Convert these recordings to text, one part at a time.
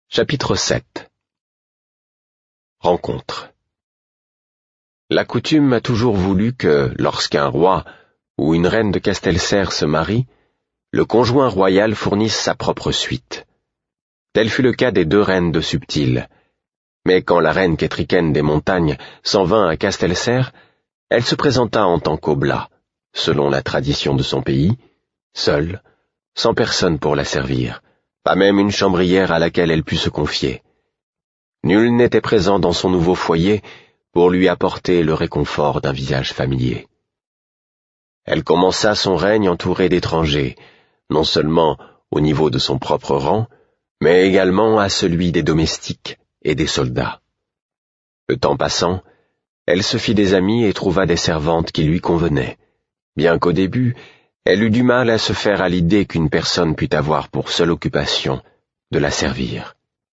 Chapitre 7. Rencontre. La coutume a toujours voulu que, lorsqu'un roi ou une reine de Castelserre se marie, le conjoint royal fournisse sa propre suite. Tel fut le cas des deux reines de Subtil. Mais quand la reine Kétriken des montagnes s'en vint à Castelserre, elle se présenta en tant qu'oblat, selon la tradition de son pays, seule, sans personne pour la servir, pas même une chambrière à laquelle elle pût se confier. Nul n'était présent dans son nouveau foyer pour lui apporter le réconfort d'un visage familier. Elle commença son règne entourée d'étrangers, non seulement au niveau de son propre rang, mais également à celui des domestiques et des soldats. Le temps passant, elle se fit des amis et trouva des servantes qui lui convenaient, bien qu'au début, elle eut du mal à se faire à l'idée qu'une personne pût avoir pour seule occupation de la servir.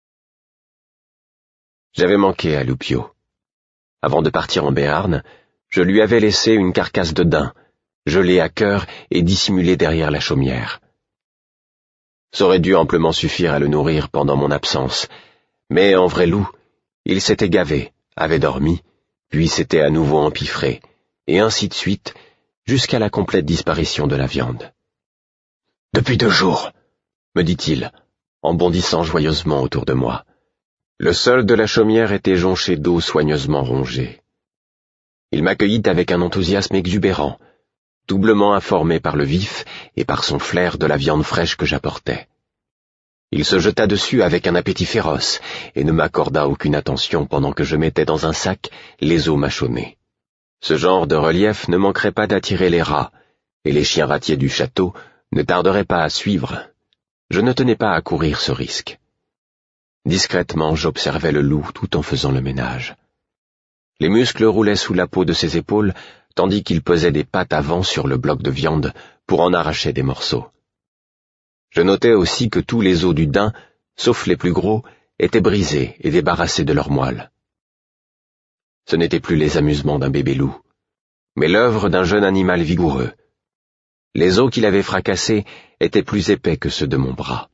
J'avais manqué à Loupio. Avant de partir en Béarn, je lui avais laissé une carcasse de daim, gelée à cœur et dissimulée derrière la chaumière. Ça aurait dû amplement suffire à le nourrir pendant mon absence, mais en vrai loup, il s'était gavé, avait dormi, puis s'était à nouveau empiffré, et ainsi de suite, jusqu'à la complète disparition de la viande. « Depuis 2 jours, me dit-il, en bondissant joyeusement autour de moi. Le sol de la chaumière était jonché d'eau soigneusement rongée. Il m'accueillit avec un enthousiasme exubérant, doublement informé par le vif et par son flair de la viande fraîche que j'apportais. Il se jeta dessus avec un appétit féroce et ne m'accorda aucune attention pendant que je mettais dans un sac les os mâchonnés. Ce genre de relief ne manquerait pas d'attirer les rats, et les chiens ratiers du château ne tarderaient pas à suivre. Je ne tenais pas à courir ce risque. Discrètement, j'observais le loup tout en faisant le ménage. Les muscles roulaient sous la peau de ses épaules, tandis qu'il posait des pattes avant sur le bloc de viande pour en arracher des morceaux. Je notais aussi que tous les os du daim, sauf les plus gros, étaient brisés et débarrassés de leurs moelles. Ce n'étaient plus les amusements d'un bébé loup, mais l'œuvre d'un jeune animal vigoureux. Les os qu'il avait fracassés étaient plus épais que ceux de mon bras.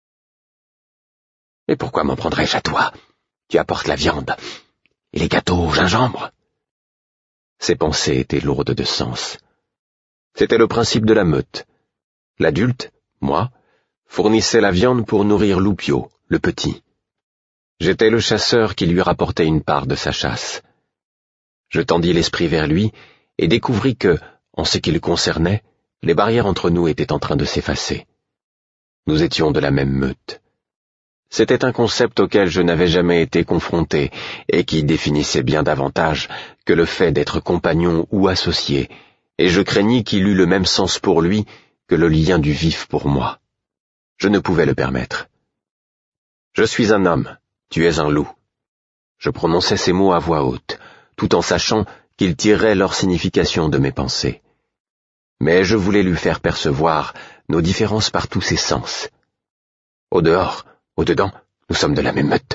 « Mais pourquoi m'en prendrais-je à toi? Tu apportes la viande et les gâteaux au gingembre. » Ces pensées étaient lourdes de sens. C'était le principe de la meute. L'adulte, moi, fournissait la viande pour nourrir Loupio, le petit. J'étais le chasseur qui lui rapportait une part de sa chasse. Je tendis l'esprit vers lui et découvris que, en ce qui le concernait, les barrières entre nous étaient en train de s'effacer. Nous étions de la même meute. C'était un concept auquel je n'avais jamais été confronté et qui définissait bien davantage que le fait d'être compagnon ou associé, et je craignis qu'il eût le même sens pour lui que le lien du vif pour moi. Je ne pouvais le permettre. « Je suis un homme, tu es un loup. » Je prononçais ces mots à voix haute, tout en sachant qu'ils tireraient leur signification de mes pensées. Mais je voulais lui faire percevoir nos différences par tous ses sens. Au dehors, au dedans, nous sommes de la même meute.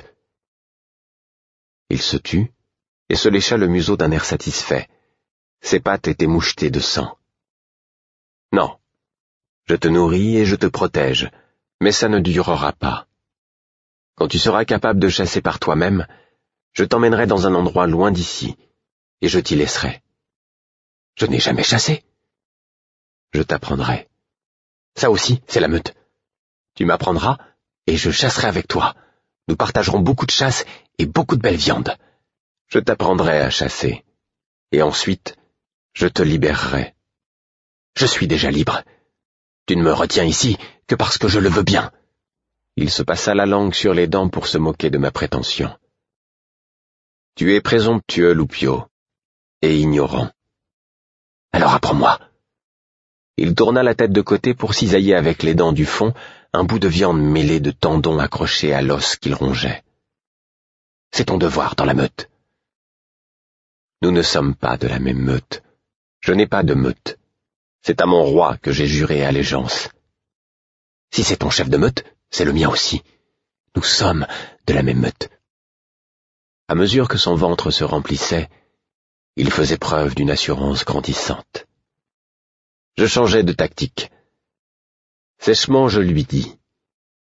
Il se tut et se lécha le museau d'un air satisfait. Ses pattes étaient mouchetées de sang. Non, je te nourris et je te protège, mais ça ne durera pas. Quand tu seras capable de chasser par toi-même, je t'emmènerai dans un endroit loin d'ici, et je t'y laisserai. Je n'ai jamais chassé. Je t'apprendrai. Ça aussi, c'est la meute. Tu m'apprendras, et je chasserai avec toi. Nous partagerons beaucoup de chasse et beaucoup de belle viande. Je t'apprendrai à chasser, et ensuite, je te libérerai. Je suis déjà libre. Tu ne me retiens ici que parce que je le veux bien. Il se passa la langue sur les dents pour se moquer de ma prétention. Tu es présomptueux, Loupio, et ignorant. Alors apprends-moi. Il tourna la tête de côté pour cisailler avec les dents du fond un bout de viande mêlée de tendons accrochés à l'os qu'il rongeait. C'est ton devoir dans la meute. Nous ne sommes pas de la même meute. Je n'ai pas de meute. C'est à mon roi que j'ai juré allégeance. Si c'est ton chef de meute, c'est le mien aussi. Nous sommes de la même meute. À mesure que son ventre se remplissait, il faisait preuve d'une assurance grandissante. Je changeai de tactique. Sèchement, je lui dis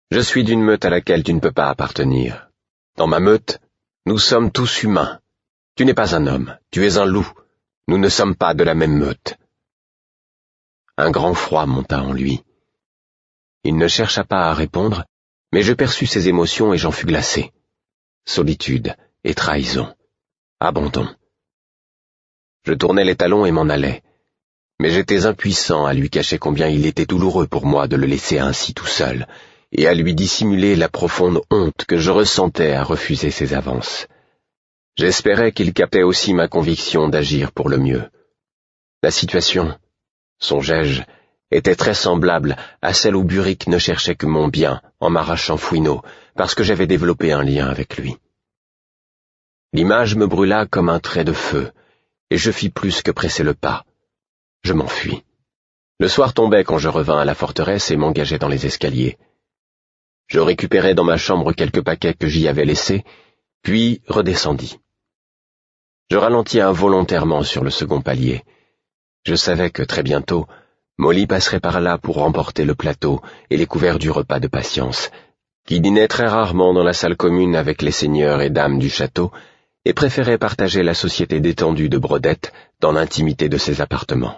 Je suis d'une meute à laquelle tu ne peux pas appartenir. Dans ma meute, nous sommes tous humains. Tu n'es pas un homme, tu es un loup. Nous ne sommes pas de la même meute. » Un grand froid monta en lui. Il ne chercha pas à répondre, mais je perçus ses émotions et j'en fus glacé. Solitude et trahison. Abandon. Je tournai les talons et m'en allai, mais j'étais impuissant à lui cacher combien il était douloureux pour moi de le laisser ainsi tout seul, et à lui dissimuler la profonde honte que je ressentais à refuser ses avances. J'espérais qu'il captait aussi ma conviction d'agir pour le mieux. La situation, songeai-je, était très semblable à celle où Burick ne cherchait que mon bien en m'arrachant Fouineau, parce que j'avais développé un lien avec lui. L'image me brûla comme un trait de feu, et je fis plus que presser le pas. Je m'enfuis. Le soir tombait quand je revins à la forteresse et m'engageai dans les escaliers. Je récupérai dans ma chambre quelques paquets que j'y avais laissés, puis redescendis. Je ralentis involontairement sur le second palier. Je savais que très bientôt, Molly passerait par là pour remporter le plateau et les couverts du repas de patience, qui dînait très rarement dans la salle commune avec les seigneurs et dames du château, et préférait partager la société détendue de Brodette dans l'intimité de ses appartements.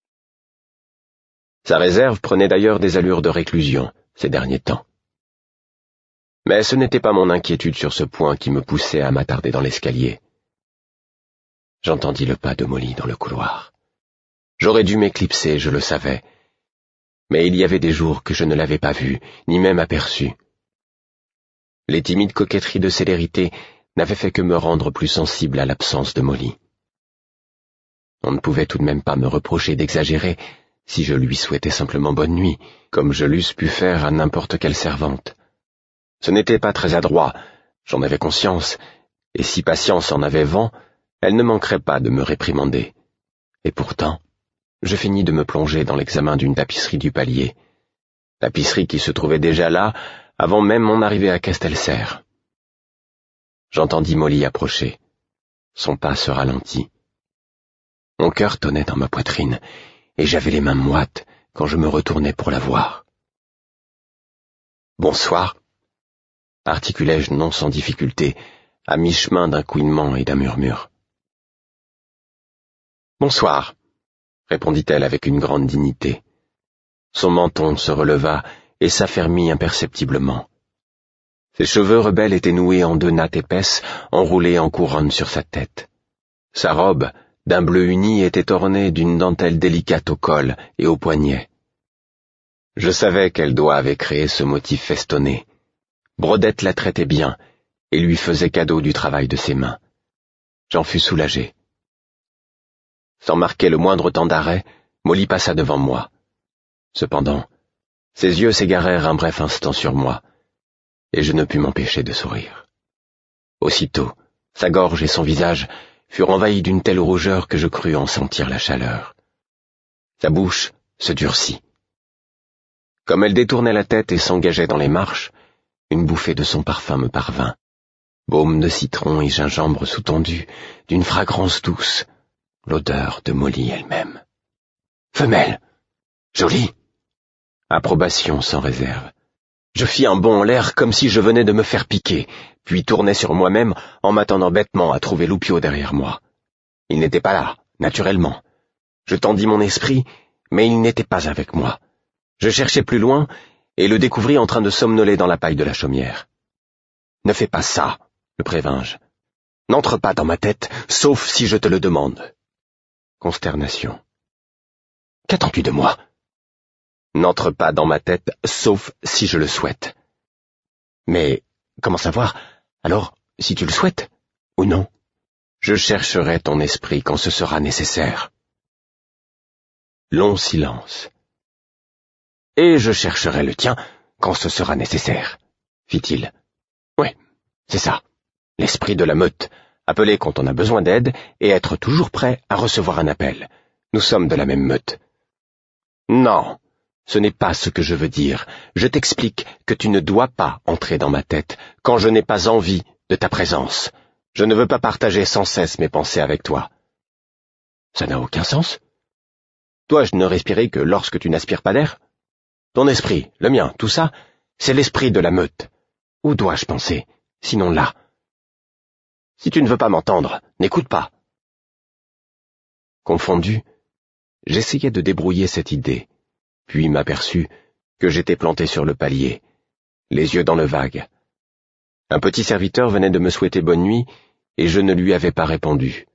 Sa réserve prenait d'ailleurs des allures de réclusion ces derniers temps. Mais ce n'était pas mon inquiétude sur ce point qui me poussait à m'attarder dans l'escalier. J'entendis le pas de Molly dans le couloir. J'aurais dû m'éclipser, je le savais, mais il y avait des jours que je ne l'avais pas vue, ni même aperçue. Les timides coquetteries de célérité n'avaient fait que me rendre plus sensible à l'absence de Molly. On ne pouvait tout de même pas me reprocher d'exagérer si je lui souhaitais simplement bonne nuit, comme je l'eusse pu faire à n'importe quelle servante. Ce n'était pas très adroit, j'en avais conscience, et si Patience en avait vent, elle ne manquerait pas de me réprimander. Et pourtant, je finis de me plonger dans l'examen d'une tapisserie du palier, tapisserie qui se trouvait déjà là avant même mon arrivée à Castelserre. J'entendis Molly approcher. Son pas se ralentit. Mon cœur tonnait dans ma poitrine, et j'avais les mains moites quand je me retournai pour la voir. « Bonsoir » articulai-je non sans difficulté, à mi-chemin d'un couinement et d'un murmure. « Bonsoir » répondit-elle avec une grande dignité. Son menton se releva et s'affermit imperceptiblement. Ses cheveux rebelles étaient noués en 2 nattes épaisses, enroulées en couronne sur sa tête. Sa robe, d'un bleu uni, était ornée d'une dentelle délicate au col et aux poignets. Je savais quel doigt avait créé ce motif festonné. Brodette la traitait bien et lui faisait cadeau du travail de ses mains. J'en fus soulagé. Sans marquer le moindre temps d'arrêt, Molly passa devant moi. Cependant, ses yeux s'égarèrent un bref instant sur moi, et je ne pus m'empêcher de sourire. Aussitôt, sa gorge et son visage furent envahis d'une telle rougeur que je crus en sentir la chaleur. Sa bouche se durcit. Comme elle détournait la tête et s'engageait dans les marches, une bouffée de son parfum me parvint. Baume de citron et gingembre sous-tendu, d'une fragrance douce, l'odeur de Molly elle-même. Femelle! Jolie! Approbation sans réserve. Je fis un bond en l'air comme si je venais de me faire piquer, puis tournai sur moi-même en m'attendant bêtement à trouver Loupio derrière moi. Il n'était pas là, naturellement. Je tendis mon esprit, mais il n'était pas avec moi. Je cherchai plus loin et le découvris en train de somnoler dans la paille de la chaumière. « Ne fais pas ça, » le prévins-je. « N'entre pas dans ma tête, sauf si je te le demande. » Consternation. « Qu'attends-tu de moi ?»« N'entre pas dans ma tête, sauf si je le souhaite. »« Mais comment savoir, alors, si tu le souhaites, ou non ? Je chercherai ton esprit quand ce sera nécessaire. » Long silence. « Et je chercherai le tien quand ce sera nécessaire, » fit-il. « Oui, c'est ça, l'esprit de la meute, appeler quand on a besoin d'aide et être toujours prêt à recevoir un appel. Nous sommes de la même meute. »« Non, ce n'est pas ce que je veux dire. Je t'explique que tu ne dois pas entrer dans ma tête quand je n'ai pas envie de ta présence. Je ne veux pas partager sans cesse mes pensées avec toi. »« Ça n'a aucun sens. Dois-je ne respirer que lorsque tu n'aspires pas d'air ? Ton esprit, le mien, tout ça, C'est l'esprit de la meute. Où dois-je penser, sinon là? Si tu ne veux pas m'entendre, n'écoute pas. » Confondu, j'essayais de débrouiller cette idée, puis m'aperçus que j'étais planté sur le palier, les yeux dans le vague. Un petit serviteur venait de me souhaiter bonne nuit, et je ne lui avais pas répondu.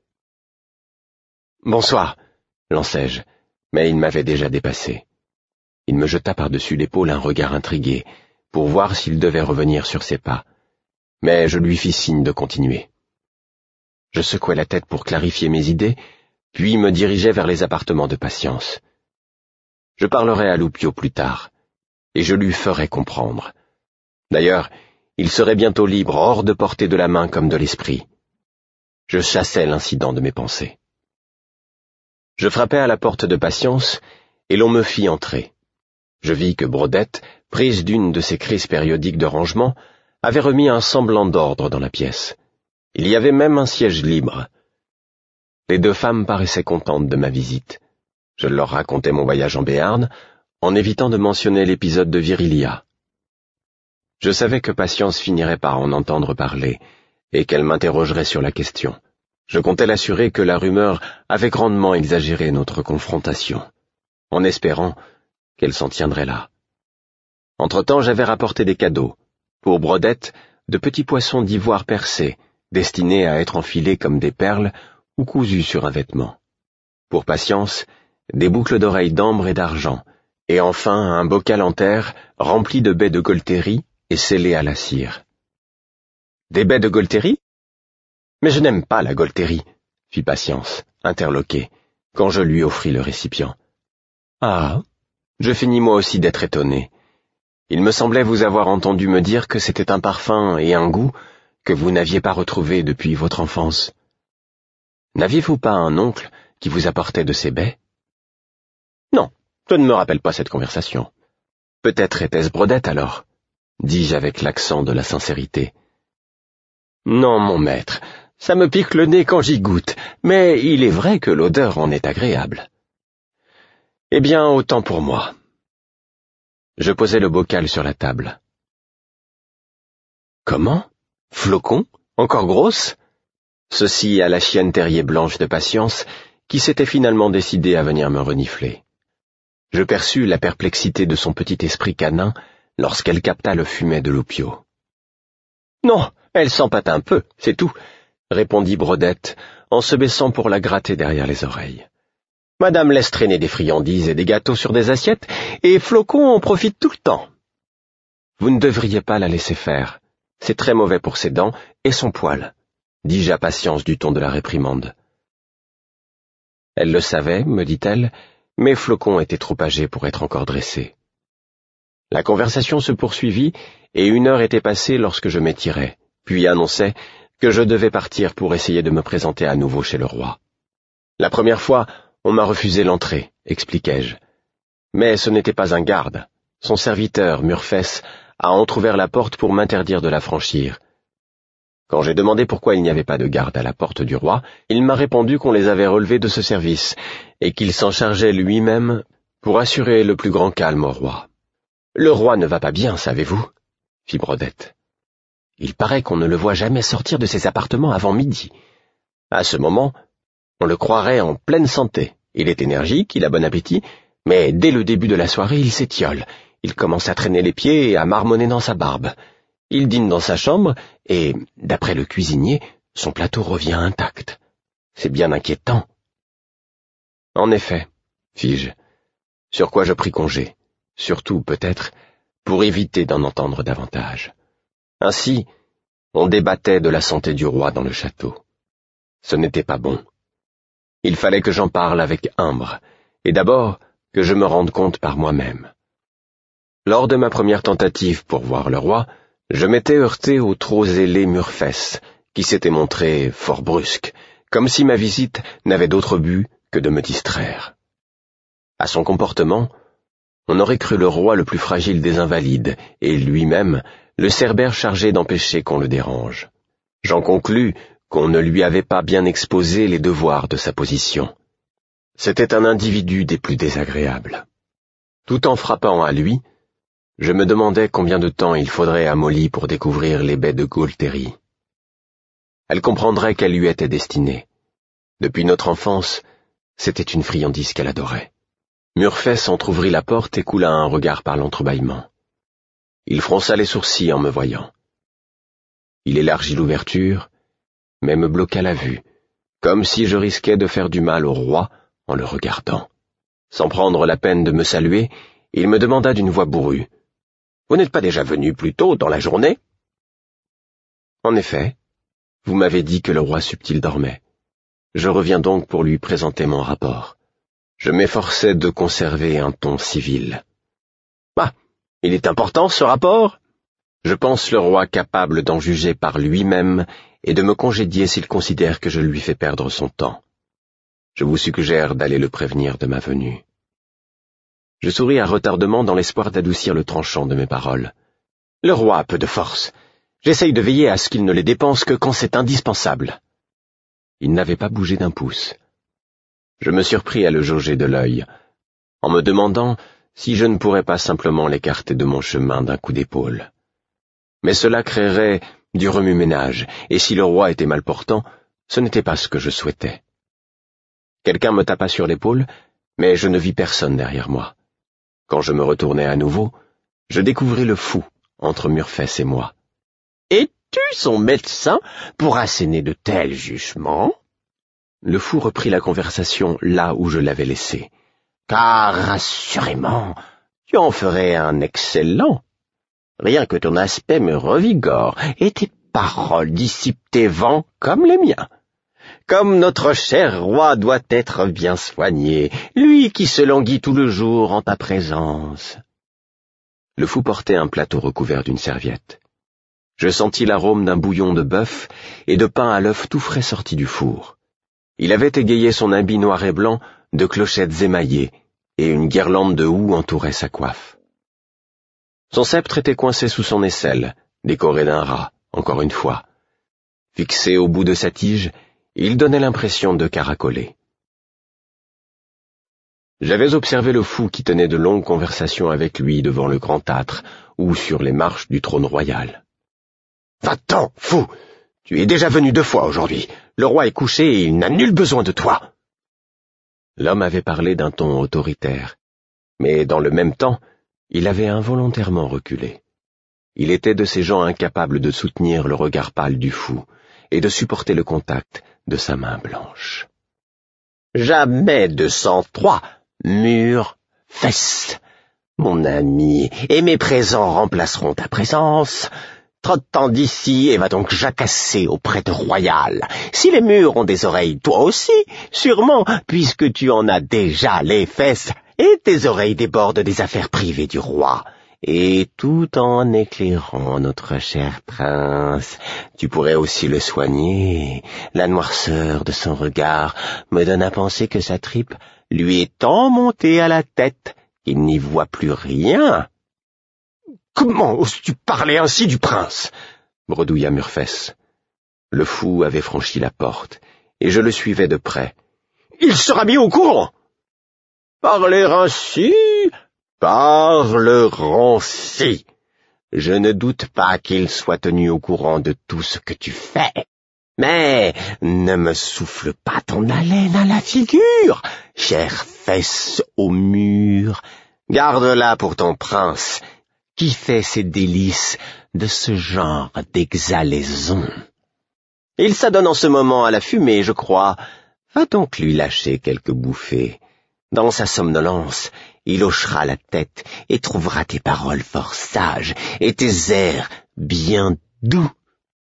« Bonsoir, » lançai-je, mais il m'avait déjà dépassé. Il me jeta par-dessus l'épaule un regard intrigué, pour voir s'il devait revenir sur ses pas, mais je lui fis signe de continuer. Je secouai la tête pour clarifier mes idées, puis me dirigeai vers les appartements de Patience. Je parlerai à Loupio plus tard, et je lui ferai comprendre. D'ailleurs, il serait bientôt libre, hors de portée de la main comme de l'esprit. Je chassai l'incident de mes pensées. Je frappai à la porte de Patience, et l'on me fit entrer. Je vis que Brodette, prise d'une de ces crises périodiques de rangement, avait remis un semblant d'ordre dans la pièce. Il y avait même un siège libre. Les deux femmes paraissaient contentes de ma visite. Je leur racontai mon voyage en Béarn, en évitant de mentionner l'épisode de Virilia. Je savais que Patience finirait par en entendre parler, et qu'elle m'interrogerait sur la question. Je comptais l'assurer que la rumeur avait grandement exagéré notre confrontation, en espérant qu'elle s'en tiendrait là. Entre-temps, j'avais rapporté des cadeaux. Pour Brodette, de petits poissons d'ivoire percés, destinés à être enfilés comme des perles ou cousus sur un vêtement. Pour Patience, des boucles d'oreilles d'ambre et d'argent, et enfin un bocal en terre rempli de baies de Golterie et scellé à la cire. « Des baies de Golterie ? Mais je n'aime pas la Golterie, » fit Patience, interloquée, quand je lui offris le récipient. « Ah !» Je finis moi aussi d'être étonné. Il me semblait vous avoir entendu me dire que c'était un parfum et un goût que vous n'aviez pas retrouvé depuis votre enfance. N'aviez-vous pas un oncle qui vous apportait de ces baies? Non, je ne me rappelle pas cette conversation. Peut-être était-ce Brodette alors, dis-je avec l'accent de la sincérité. Non, mon maître, ça me pique le nez quand j'y goûte, mais il est vrai que l'odeur en est agréable. Eh bien, autant pour moi. Je posai le bocal sur la table. Comment? Flocon? Encore grosse? Ceci à la chienne terrier blanche de Patience, qui s'était finalement décidée à venir me renifler. Je perçus la perplexité de son petit esprit canin lorsqu'elle capta le fumet de Loupio. « Non, elle s'empâte un peu, c'est tout, » répondit Brodette, en se baissant pour la gratter derrière les oreilles. « Madame laisse traîner des friandises et des gâteaux sur des assiettes, et Flocon en profite tout le temps. »« Vous ne devriez pas la laisser faire, c'est très mauvais pour ses dents et son poil, » dis-je à Patience du ton de la réprimande. Elle le savait, me dit-elle, mais Flocon était trop âgé pour être encore dressé. La conversation se poursuivit, et 1 heure était passée lorsque je m'étirai, puis annonçai que je devais partir pour essayer de me présenter à nouveau chez le roi. La première fois, on m'a refusé l'entrée, expliquai-je. Mais ce n'était pas un garde. Son serviteur, Murfess, a entrouvert la porte pour m'interdire de la franchir. Quand j'ai demandé pourquoi il n'y avait pas de garde à la porte du roi, il m'a répondu qu'on les avait relevés de ce service, et qu'il s'en chargeait lui-même pour assurer le plus grand calme au roi. « Le roi ne va pas bien, savez-vous » fit Brodette. « Il paraît qu'on ne le voit jamais sortir de ses appartements avant midi. À ce moment, on le croirait en pleine santé. Il est énergique, il a bon appétit, mais dès le début de la soirée, il s'étiole. Il commence à traîner les pieds et à marmonner dans sa barbe. Il dîne dans sa chambre, et, d'après le cuisinier, son plateau revient intact. C'est bien inquiétant. » « En effet, » fis-je, sur quoi je pris congé, surtout, peut-être, pour éviter d'en entendre davantage. Ainsi, on débattait de la santé du roi dans le château. Ce n'était pas bon. Il fallait que j'en parle avec Imbre, et d'abord que je me rende compte par moi-même. Lors de ma première tentative pour voir le roi, je m'étais heurté au trop zélé Murfess, qui s'était montré fort brusque, comme si ma visite n'avait d'autre but que de me distraire. À son comportement, on aurait cru le roi le plus fragile des invalides, et lui-même le cerbère chargé d'empêcher qu'on le dérange. J'en conclus qu'on ne lui avait pas bien exposé les devoirs de sa position. C'était un individu des plus désagréables. Tout en frappant à lui, Je me demandais combien de temps il faudrait à Molly pour découvrir les baies de Gaultéry. Elle comprendrait qu'elle lui était destinée. Depuis notre enfance, c'était une friandise qu'elle adorait. Murfess entr'ouvrit la porte et coula un regard par l'entrebâillement. Il fronça les sourcils en me voyant. Il élargit l'ouverture, mais me bloqua la vue, comme si je risquais de faire du mal au roi en le regardant. Sans prendre la peine de me saluer, il me demanda d'une voix bourrue. « Vous n'êtes pas déjà venu plus tôt dans la journée ?» En effet, vous m'avez dit que le roi subtil dormait. Je reviens donc pour lui présenter mon rapport. Je m'efforçais de conserver un ton civil. « Ah, il est important ce rapport ? Je pense le roi capable d'en juger par lui-même et de me congédier s'il considère que je lui fais perdre son temps. Je vous suggère d'aller le prévenir de ma venue. » Je souris à retardement dans l'espoir d'adoucir le tranchant de mes paroles. Le roi a peu de force. J'essaye de veiller à ce qu'il ne les dépense que quand c'est indispensable. Il n'avait pas bougé d'un pouce. Je me surpris à le jauger de l'œil, en me demandant si je ne pourrais pas simplement l'écarter de mon chemin d'un coup d'épaule. Mais cela créerait du remue-ménage, et si le roi était mal portant, ce n'était pas ce que je souhaitais. Quelqu'un me tapa sur l'épaule, mais je ne vis personne derrière moi. Quand je me retournai à nouveau, je découvris le fou entre Murfess et moi. « Es-tu son médecin pour asséner de tels jugements ?» Le fou reprit la conversation là où je l'avais laissée. « Car, assurément, tu en ferais un excellent. Rien que ton aspect me revigore, et tes paroles dissipent tes vents comme les miens. Comme notre cher roi doit être bien soigné, lui qui se languit tout le jour en ta présence. » Le fou portait un plateau recouvert d'une serviette. Je sentis l'arôme d'un bouillon de bœuf et de pain à l'œuf tout frais sorti du four. Il avait égayé son habit noir et blanc de clochettes émaillées, et une guirlande de houx entourait sa coiffe. Son sceptre était coincé sous son aisselle, décoré d'un rat, encore une fois. Fixé au bout de sa tige, il donnait l'impression de caracoler. J'avais observé le fou qui tenait de longues conversations avec lui devant le grand âtre ou sur les marches du trône royal. « Va-t'en, fou! Tu es déjà venu 2 fois aujourd'hui. Le roi est couché et il n'a nul besoin de toi. » L'homme avait parlé d'un ton autoritaire, mais dans le même temps, il avait involontairement reculé. Il était de ces gens incapables de soutenir le regard pâle du fou et de supporter le contact de sa main blanche. « Jamais de sang-froid, Murfess, mon ami, et mes présents remplaceront ta présence. Trotte-t'en d'ici et va donc jacasser auprès de Royal. Si les murs ont des oreilles, toi aussi, sûrement, puisque tu en as déjà les fesses, et tes oreilles débordent des affaires privées du roi. Et tout en éclairant notre cher prince, tu pourrais aussi le soigner. La noirceur de son regard me donne à penser que sa tripe lui est tant montée à la tête qu'il n'y voit plus rien. » « Comment oses-tu parler ainsi du prince ?» bredouilla Murfess. Le fou avait franchi la porte, et je le suivais de près. « Il sera mis au courant !»« Parler ainsi, parlerons-si. Je ne doute pas qu'il soit tenu au courant de tout ce que tu fais. Mais ne me souffle pas ton haleine à la figure, chère fesse au mur. Garde-la pour ton prince, qui fait ses délices de ce genre d'exhalaison. Il s'adonne en ce moment à la fumée, je crois. Va donc lui lâcher quelques bouffées. Dans sa somnolence, il hochera la tête et trouvera tes paroles fort sages et tes airs bien doux. »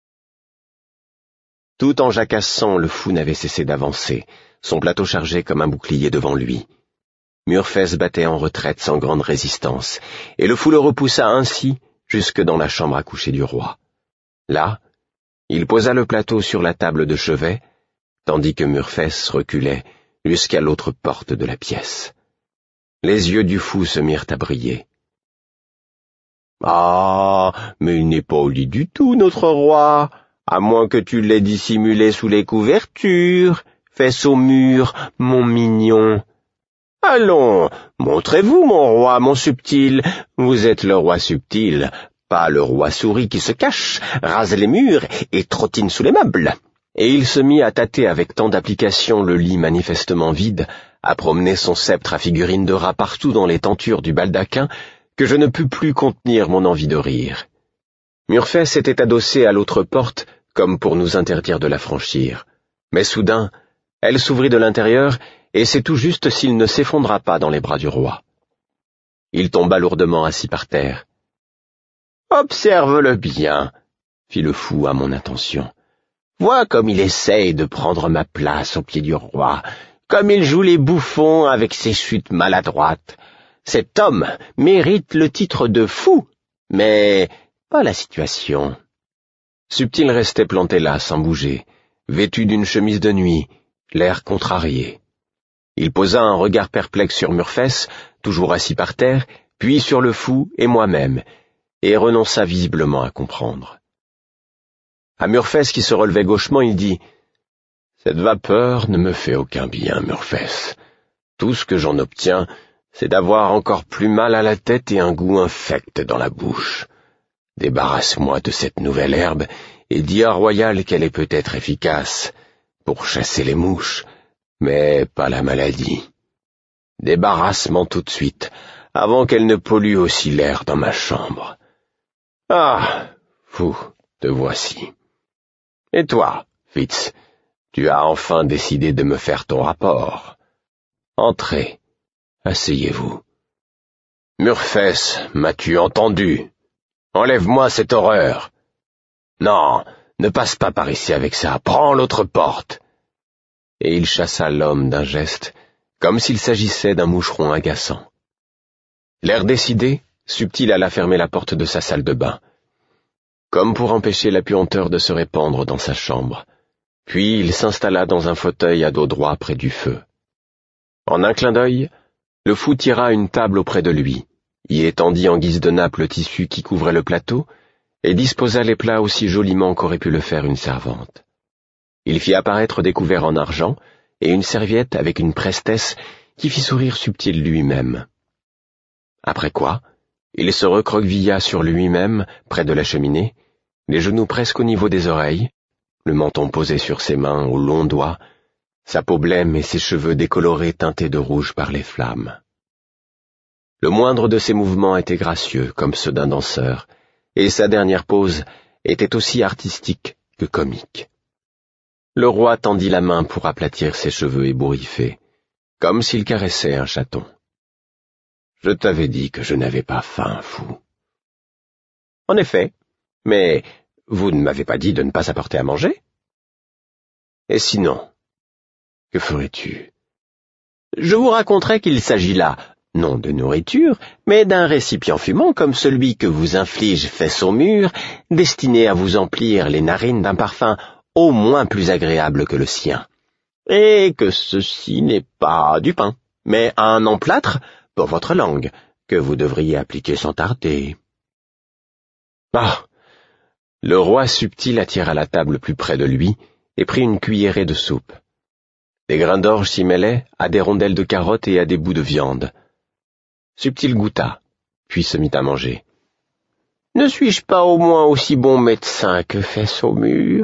Tout en jacassant, le fou n'avait cessé d'avancer, son plateau chargé comme un bouclier devant lui. Murfess battait en retraite sans grande résistance, et le fou le repoussa ainsi jusque dans la chambre à coucher du roi. Là, il posa le plateau sur la table de chevet, tandis que Murfess reculait jusqu'à l'autre porte de la pièce. Les yeux du fou se mirent à briller. « Ah, mais il n'est pas au lit du tout, notre roi, à moins que tu l'aies dissimulé sous les couvertures, fesse au mur, mon mignon. » Allons, montrez-vous, mon roi, mon Subtil. Vous êtes le roi Subtil, pas le roi Souris qui se cache, rase les murs et trottine sous les meubles. » Et il se mit à tâter avec tant d'application le lit manifestement vide, à promener son sceptre à figurine de rat partout dans les tentures du baldaquin, que je ne pus plus contenir mon envie de rire. Murfès était adossée à l'autre porte, comme pour nous interdire de la franchir. Mais soudain, elle s'ouvrit de l'intérieur, et c'est tout juste s'il ne s'effondra pas dans les bras du roi. Il tomba lourdement assis par terre. « Observe-le bien, » fit le fou à mon intention. « Vois comme il essaye de prendre ma place au pied du roi, comme il joue les bouffons avec ses chutes maladroites. Cet homme mérite le titre de fou, mais pas la situation. » Subtil restait planté là, sans bouger, vêtu d'une chemise de nuit, l'air contrarié. Il posa un regard perplexe sur Murfès, toujours assis par terre, puis sur le fou et moi-même, et renonça visiblement à comprendre. À Murfès qui se relevait gauchement, il dit « Cette vapeur ne me fait aucun bien, Murfès. Tout ce que j'en obtiens, c'est d'avoir encore plus mal à la tête et un goût infect dans la bouche. Débarrasse-moi de cette nouvelle herbe et dis à Royal qu'elle est peut-être efficace pour chasser les mouches, mais pas la maladie. Débarrasse-m'en tout de suite, avant qu'elle ne pollue aussi l'air dans ma chambre. Ah, fou, te voici. Et toi, Fitz, tu as enfin décidé de me faire ton rapport. Entrez, asseyez-vous. Murfès, m'as-tu entendu? Enlève-moi cette horreur. Non, ne passe pas par ici avec ça, prends l'autre porte. » Et il chassa l'homme d'un geste, comme s'il s'agissait d'un moucheron agaçant. L'air décidé, Subtil alla fermer la porte de sa salle de bain, comme pour empêcher la puanteur de se répandre dans sa chambre. Puis il s'installa dans un fauteuil à dos droit près du feu. En un clin d'œil, le fou tira une table auprès de lui, y étendit en guise de nappe le tissu qui couvrait le plateau, et disposa les plats aussi joliment qu'aurait pu le faire une servante. Il fit apparaître des couverts en argent et une serviette avec une prestesse qui fit sourire Subtil lui-même. Après quoi, il se recroquevilla sur lui-même, près de la cheminée, les genoux presque au niveau des oreilles, le menton posé sur ses mains aux longs doigts, sa peau blême et ses cheveux décolorés teintés de rouge par les flammes. Le moindre de ses mouvements était gracieux, comme ceux d'un danseur, et sa dernière pose était aussi artistique que comique. Le roi tendit la main pour aplatir ses cheveux ébouriffés, comme s'il caressait un chaton. « Je t'avais dit que je n'avais pas faim, fou. »« En effet, mais vous ne m'avez pas dit de ne pas apporter à manger. »« Et sinon, que ferais-tu ? » ?»« Je vous raconterai qu'il s'agit là, non de nourriture, mais d'un récipient fumant comme celui que vous inflige Fès-Saumur, destiné à vous emplir les narines d'un parfum au moins plus agréable que le sien. Et que ceci n'est pas du pain, mais un emplâtre pour votre langue, que vous devriez appliquer sans tarder. » Ah ! Le roi Subtil attira la table plus près de lui et prit une cuillerée de soupe. Des grains d'orge s'y mêlaient à des rondelles de carottes et à des bouts de viande. Subtil goûta, puis se mit à manger. « Ne suis-je pas au moins aussi bon médecin que Fès-Saumur ?»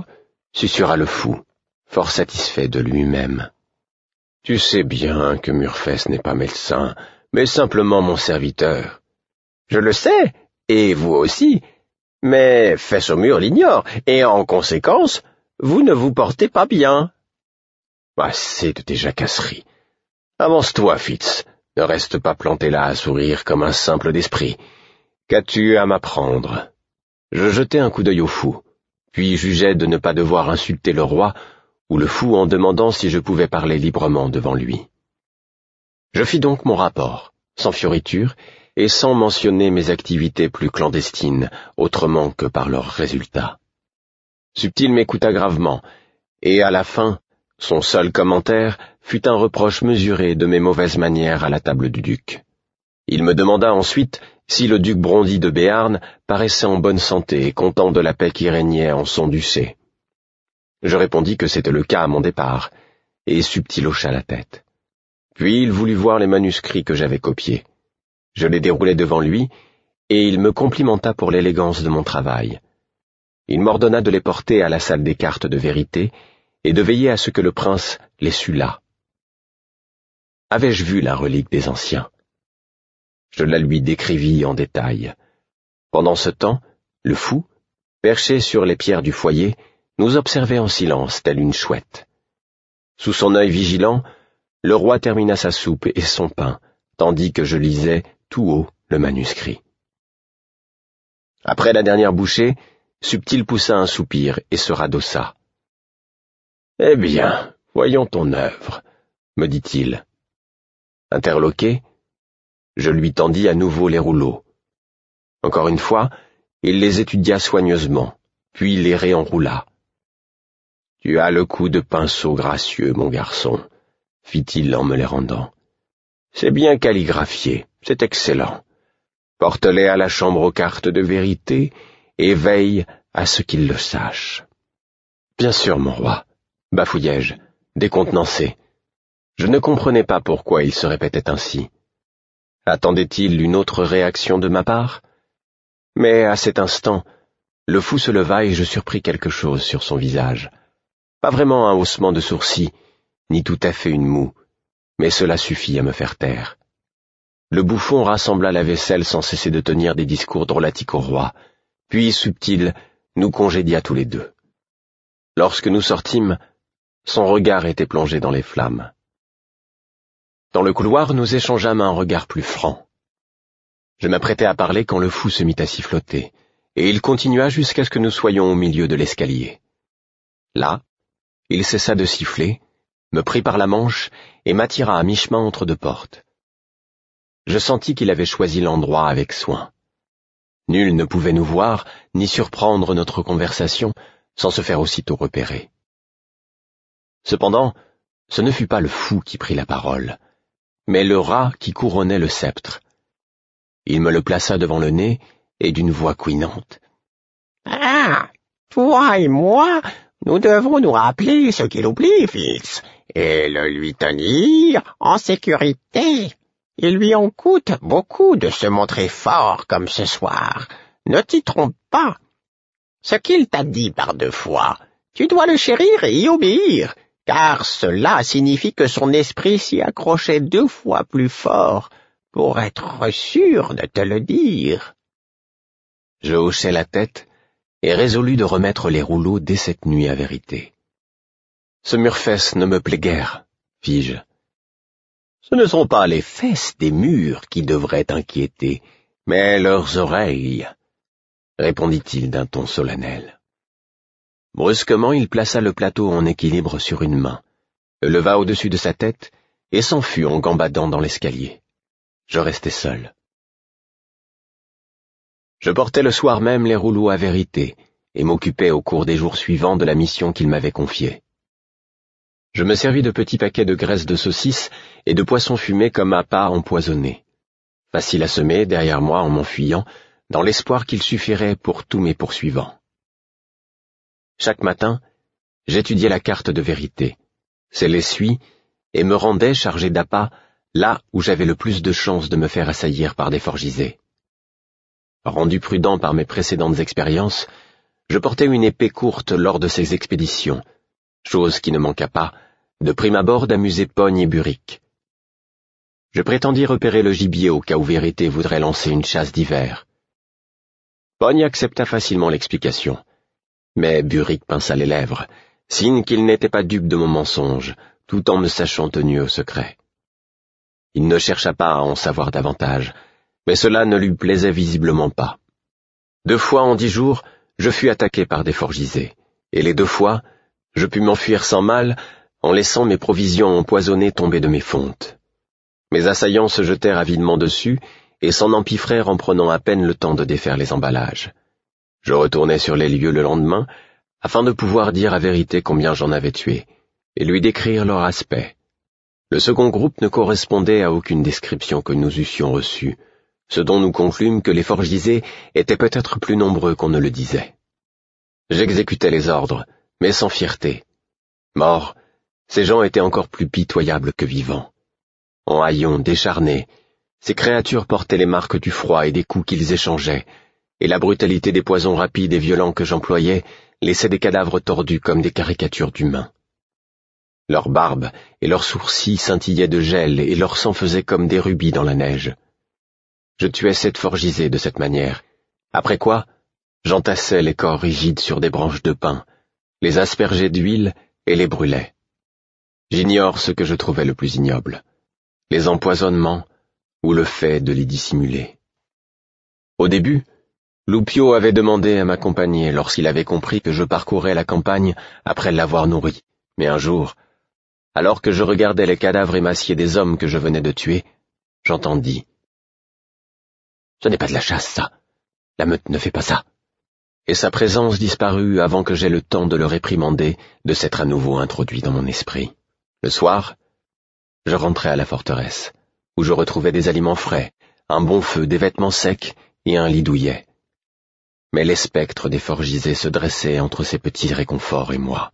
susurra le fou, fort satisfait de lui-même. « Tu sais bien que Murfès n'est pas médecin, mais simplement mon serviteur. »« Je le sais, et vous aussi, mais Fès-Saumur l'ignore, et en conséquence, vous ne vous portez pas bien. » « Assez de tes jacasseries. Avance-toi, Fitz, ne reste pas planté là à sourire comme un simple d'esprit. Qu'as-tu à m'apprendre ?» Je jetai un coup d'œil au fou, puis jugeai de ne pas devoir insulter le roi ou le fou en demandant si je pouvais parler librement devant lui. Je fis donc mon rapport, sans fioriture, et sans mentionner mes activités plus clandestines, autrement que par leurs résultats. Subtil m'écouta gravement, et à la fin, son seul commentaire fut un reproche mesuré de mes mauvaises manières à la table du duc. Il me demanda ensuite si le duc Brondy de Béarn paraissait en bonne santé et content de la paix qui régnait en son duché. Je répondis que c'était le cas à mon départ, et Subtil hocha la tête. Puis il voulut voir les manuscrits que j'avais copiés. Je les déroulai devant lui, et il me complimenta pour l'élégance de mon travail. Il m'ordonna de les porter à la salle des cartes de vérité et de veiller à ce que le prince les sût là. Avais-je vu la relique des anciens? Je la lui décrivis en détail. Pendant ce temps, le fou, perché sur les pierres du foyer, nous observait en silence, tel une chouette. Sous son œil vigilant, le roi termina sa soupe et son pain, tandis que je lisais tout haut le manuscrit. Après la dernière bouchée, Subtil poussa un soupir et se radossa. « Eh bien, voyons ton œuvre, » me dit-il. Interloqué, je lui tendis à nouveau les rouleaux. Encore une fois, il les étudia soigneusement, puis les réenroula. « Tu as le coup de pinceau gracieux, mon garçon, » fit-il en me les rendant. « C'est bien calligraphié, c'est excellent. Porte-les à la chambre aux cartes de vérité et veille à ce qu'ils le sachent. »« Bien sûr, mon roi, » bafouillai-je, décontenancé. Je ne comprenais pas pourquoi il se répétait ainsi. Attendait-il une autre réaction de ma part? Mais à cet instant, le fou se leva et je surpris quelque chose sur son visage. Pas vraiment un haussement de sourcils, ni tout à fait une moue, mais cela suffit à me faire taire. Le bouffon rassembla la vaisselle sans cesser de tenir des discours drôlatiques au roi, puis, Subtil, nous congédia tous les deux. Lorsque nous sortîmes, son regard était plongé dans les flammes. Dans le couloir, nous échangeâmes un regard plus franc. Je m'apprêtais à parler quand le fou se mit à siffloter, et il continua jusqu'à ce que nous soyons au milieu de l'escalier. Là, il cessa de siffler, me prit par la manche et m'attira à mi-chemin entre deux portes. Je sentis qu'il avait choisi l'endroit avec soin. Nul ne pouvait nous voir ni surprendre notre conversation sans se faire aussitôt repérer. Cependant, ce ne fut pas le fou qui prit la parole, mais le rat qui couronnait le sceptre. Il me le plaça devant le nez et d'une voix couinante. « Ah, toi et moi, nous devons nous rappeler ce qu'il oublie, fils, et le lui tenir en sécurité. Il lui en coûte beaucoup de se montrer fort comme ce soir. Ne t'y trompe pas. Ce qu'il t'a dit par 2 fois, tu dois le chérir et y obéir, car cela signifie que son esprit s'y accrochait 2 fois plus fort pour être sûr de te le dire. » Je hochai la tête et résolus de remettre les rouleaux dès cette nuit à vérité. « Ce mur-fesse ne me plaît guère, » fis-je. « Ce ne sont pas les fesses des murs qui devraient t'inquiéter, mais leurs oreilles, » répondit-il d'un ton solennel. Brusquement, il plaça le plateau en équilibre sur une main, le leva au-dessus de sa tête et s'enfuit en gambadant dans l'escalier. Je restai seul. Je portais le soir même les rouleaux à vérité et m'occupais au cours des jours suivants de la mission qu'il m'avait confiée. Je me servis de petits paquets de graisse de saucisse et de poisson fumé comme appât empoisonné. Facile à semer derrière moi en m'enfuyant, dans l'espoir qu'il suffirait pour tous mes poursuivants. Chaque matin, j'étudiais la carte de vérité, c'est l'essuie, et me rendais chargé d'appât là où j'avais le plus de chances de me faire assaillir par des forgisés. Rendu prudent par mes précédentes expériences, je portais une épée courte lors de ces expéditions, chose qui ne manqua pas, de prime abord, d'amuser Pogne et Buric. Je prétendis repérer le gibier au cas où Vérité voudrait lancer une chasse d'hiver. Pogne accepta facilement l'explication, mais Buric pinça les lèvres, signe qu'il n'était pas dupe de mon mensonge, tout en me sachant tenu au secret. Il ne chercha pas à en savoir davantage, mais cela ne lui plaisait visiblement pas. 2 fois en 10 jours, je fus attaqué par des forgisés, et les 2 fois, je pus m'enfuir sans mal en laissant mes provisions empoisonnées tomber de mes fontes. Mes assaillants se jetèrent avidement dessus et s'en empiffrèrent en prenant à peine le temps de défaire les emballages. Je retournai sur les lieux le lendemain afin de pouvoir dire à Vérité combien j'en avais tué et lui décrire leur aspect. Le second groupe ne correspondait à aucune description que nous eussions reçue, ce dont nous conclûmes que les forgisés étaient peut-être plus nombreux qu'on ne le disait. J'exécutais les ordres, mais sans fierté. Morts, ces gens étaient encore plus pitoyables que vivants. En haillons décharnés, ces créatures portaient les marques du froid et des coups qu'ils échangeaient, et la brutalité des poisons rapides et violents que j'employais laissait des cadavres tordus comme des caricatures d'humains. Leurs barbes et leurs sourcils scintillaient de gel et leur sang faisait comme des rubis dans la neige. Je tuais cette forgisée de cette manière, après quoi j'entassais les corps rigides sur des branches de pin, les aspergeais d'huile et les brûlais. J'ignore ce que je trouvais le plus ignoble, les empoisonnements ou le fait de les dissimuler. Au début, Loupio avait demandé à m'accompagner lorsqu'il avait compris que je parcourais la campagne après l'avoir nourri, mais un jour, alors que je regardais les cadavres émaciés des hommes que je venais de tuer, j'entendis « Ce n'est pas de la chasse, ça. La meute ne fait pas ça. » Et sa présence disparut avant que j'aie le temps de le réprimander de s'être à nouveau introduit dans mon esprit. Le soir, je rentrai à la forteresse, où je retrouvais des aliments frais, un bon feu, des vêtements secs et un lit douillet. Mais les spectres des forgisés se dressaient entre ces petits réconforts et moi.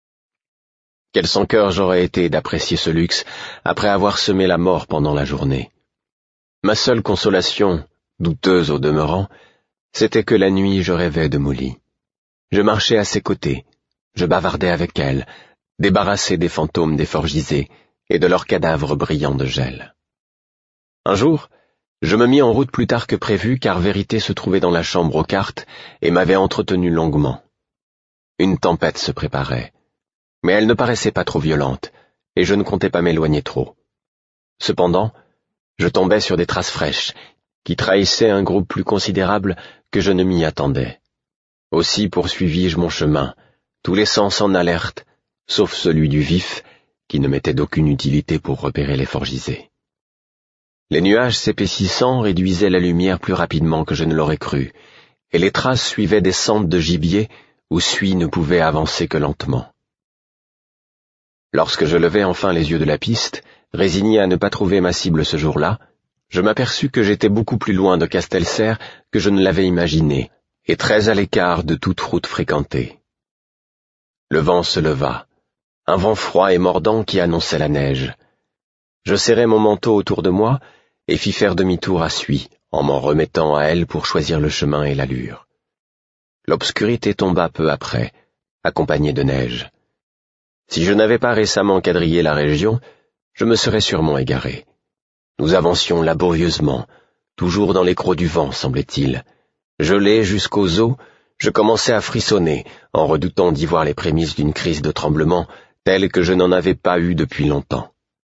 Quel sans-cœur j'aurais été d'apprécier ce luxe après avoir semé la mort pendant la journée. Ma seule consolation, douteuse au demeurant, c'était que la nuit je rêvais de Molly. Je marchais à ses côtés, je bavardais avec elle, débarrassé des fantômes des forgisés et de leurs cadavres brillants de gel. Un jour, je me mis en route plus tard que prévu car Vérité se trouvait dans la chambre aux cartes et m'avait entretenu longuement. Une tempête se préparait, mais elle ne paraissait pas trop violente et je ne comptais pas m'éloigner trop. Cependant, je tombais sur des traces fraîches qui trahissaient un groupe plus considérable que je ne m'y attendais. Aussi poursuivis-je mon chemin, tous les sens en alerte, sauf celui du vif, qui ne m'était d'aucune utilité pour repérer les forgisés. Les nuages s'épaississant réduisaient la lumière plus rapidement que je ne l'aurais cru, et les traces suivaient des sentes de gibier où Suie ne pouvait avancer que lentement. Lorsque je levai enfin les yeux de la piste, résigné à ne pas trouver ma cible ce jour-là, je m'aperçus que j'étais beaucoup plus loin de Castelserre que je ne l'avais imaginé, et très à l'écart de toute route fréquentée. Le vent se leva, un vent froid et mordant qui annonçait la neige. Je serrai mon manteau autour de moi et fis faire demi-tour à Suie, en m'en remettant à elle pour choisir le chemin et l'allure. L'obscurité tomba peu après, accompagnée de neige. Si je n'avais pas récemment quadrillé la région, je me serais sûrement égaré. Nous avancions laborieusement, toujours dans les crocs du vent, semblait-il. Gelé jusqu'aux os, je commençais à frissonner, en redoutant d'y voir les prémices d'une crise de tremblement, telle que je n'en avais pas eu depuis longtemps.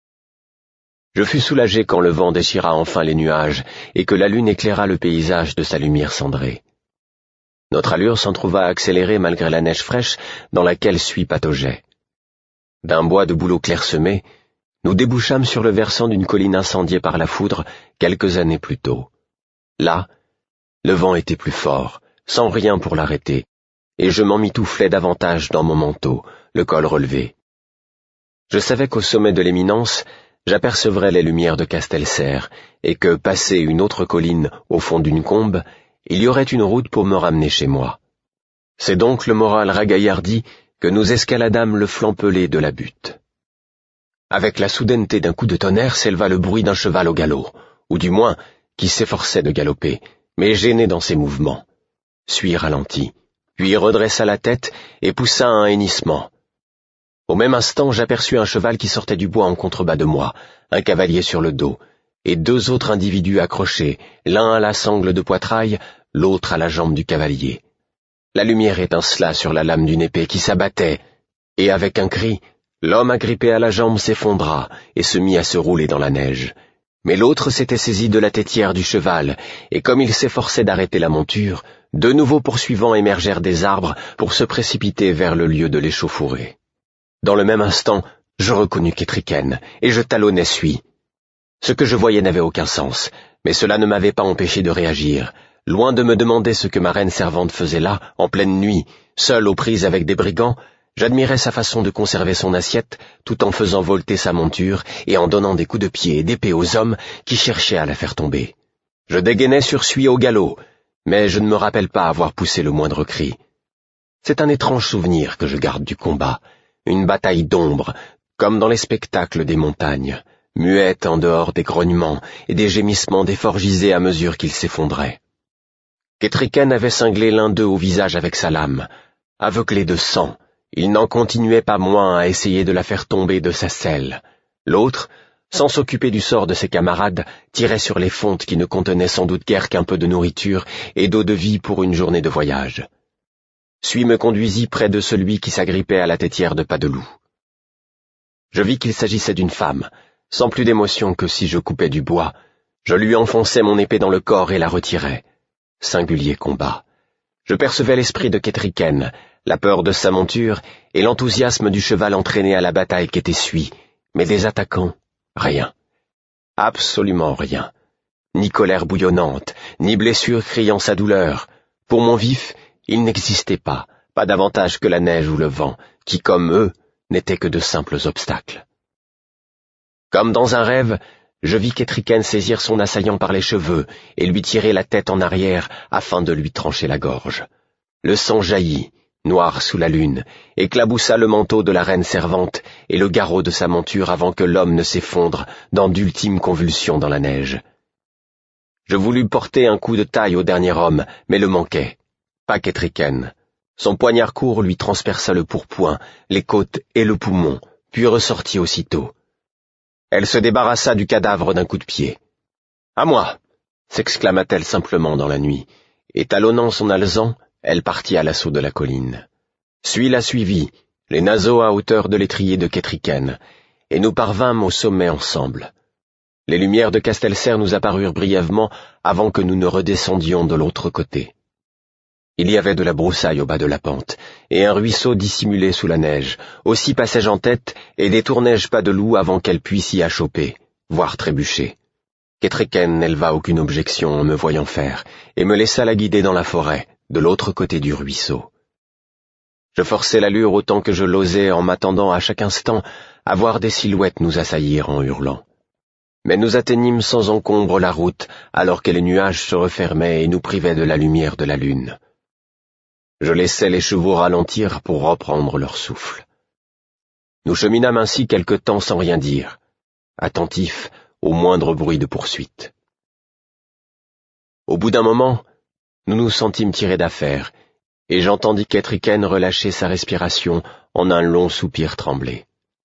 Je fus soulagé quand le vent déchira enfin les nuages et que la lune éclaira le paysage de sa lumière cendrée. Notre allure s'en trouva accélérée malgré la neige fraîche dans laquelle Suie pataugeait. D'un bois de bouleaux clairsemés, nous débouchâmes sur le versant d'une colline incendiée par la foudre quelques années plus tôt. Là, le vent était plus fort, sans rien pour l'arrêter, et je m'emmitouflais davantage dans mon manteau, le col relevé. Je savais qu'au sommet de l'éminence, j'apercevrais les lumières de Castelserre, et que, passé une autre colline au fond d'une combe, il y aurait une route pour me ramener chez moi. C'est donc le moral ragaillardi que nous escaladâmes le flanc pelé de la butte. Avec la soudaineté d'un coup de tonnerre s'éleva le bruit d'un cheval au galop, ou du moins, qui s'efforçait de galoper, mais gêné dans ses mouvements. Suie ralentit, puis redressa la tête et poussa un hennissement. Au même instant, j'aperçus un cheval qui sortait du bois en contrebas de moi, un cavalier sur le dos, et deux autres individus accrochés, l'un à la sangle de poitrail, l'autre à la jambe du cavalier. La lumière étincela sur la lame d'une épée qui s'abattait, et avec un cri, l'homme agrippé à la jambe s'effondra et se mit à se rouler dans la neige. Mais l'autre s'était saisi de la tétière du cheval, et comme il s'efforçait d'arrêter la monture, deux nouveaux poursuivants émergèrent des arbres pour se précipiter vers le lieu de l'échauffourée. Dans le même instant, je reconnus Kétriken, et je talonnai Suie. Ce que je voyais n'avait aucun sens, mais cela ne m'avait pas empêché de réagir. Loin de me demander ce que ma reine servante faisait là, en pleine nuit, seule aux prises avec des brigands, j'admirais sa façon de conserver son assiette, tout en faisant volter sa monture et en donnant des coups de pied et d'épée aux hommes qui cherchaient à la faire tomber. Je dégainais sur Suie au galop, mais je ne me rappelle pas avoir poussé le moindre cri. C'est un étrange souvenir que je garde du combat, une bataille d'ombre, comme dans les spectacles des montagnes, muette en dehors des grognements et des gémissements des forgisés à mesure qu'ils s'effondraient. Kettricken avait cinglé l'un d'eux au visage avec sa lame. Aveuglé de sang, il n'en continuait pas moins à essayer de la faire tomber de sa selle. L'autre, sans s'occuper du sort de ses camarades, tirait sur les fontes qui ne contenaient sans doute guère qu'un peu de nourriture et d'eau de vie pour une journée de voyage. Suis me conduisit près de celui qui s'agrippait à la tétière de Padeloup. Je vis qu'il s'agissait d'une femme. Sans plus d'émotion que si je coupais du bois, je lui enfonçais mon épée dans le corps et la retirais. Singulier combat. Je percevais l'esprit de Kettricken, la peur de sa monture et l'enthousiasme du cheval entraîné à la bataille qu'était Suis, mais des attaquants, rien. Absolument rien. Ni colère bouillonnante, ni blessure criant sa douleur. Pour mon vif, il n'existait pas davantage que la neige ou le vent, qui, comme eux, n'étaient que de simples obstacles. Comme dans un rêve, je vis Kettricken saisir son assaillant par les cheveux et lui tirer la tête en arrière afin de lui trancher la gorge. Le sang jaillit, noir sous la lune, éclaboussa le manteau de la reine servante et le garrot de sa monture avant que l'homme ne s'effondre dans d'ultimes convulsions dans la neige. Je voulus porter un coup de taille au dernier homme, mais le manquai. Pas Kettricken. Son poignard court lui transperça le pourpoint, les côtes et le poumon, puis ressortit aussitôt. Elle se débarrassa du cadavre d'un coup de pied. « À moi !» s'exclama-t-elle simplement dans la nuit, et talonnant son alezan, elle partit à l'assaut de la colline. Suis la suivit, les naseaux à hauteur de l'étrier de Kettricken, et nous parvînmes au sommet ensemble. Les lumières de Castelserre nous apparurent brièvement avant que nous ne redescendions de l'autre côté. Il y avait de la broussaille au bas de la pente, et un ruisseau dissimulé sous la neige. Aussi passai-je en tête, et détournai-je Padeloup avant qu'elle puisse y achoper, voire trébucher. Kettricken n'éleva aucune objection en me voyant faire, et me laissa la guider dans la forêt, de l'autre côté du ruisseau. Je forçai l'allure autant que je l'osais en m'attendant à chaque instant à voir des silhouettes nous assaillir en hurlant. Mais nous atteignîmes sans encombre la route, alors que les nuages se refermaient et nous privaient de la lumière de la lune. Je laissai les chevaux ralentir pour reprendre leur souffle. Nous cheminâmes ainsi quelque temps sans rien dire, attentifs au moindre bruit de poursuite. Au bout d'un moment, nous nous sentîmes tirés d'affaire, et j'entendis Kettricken relâcher sa respiration en un long soupir tremblé.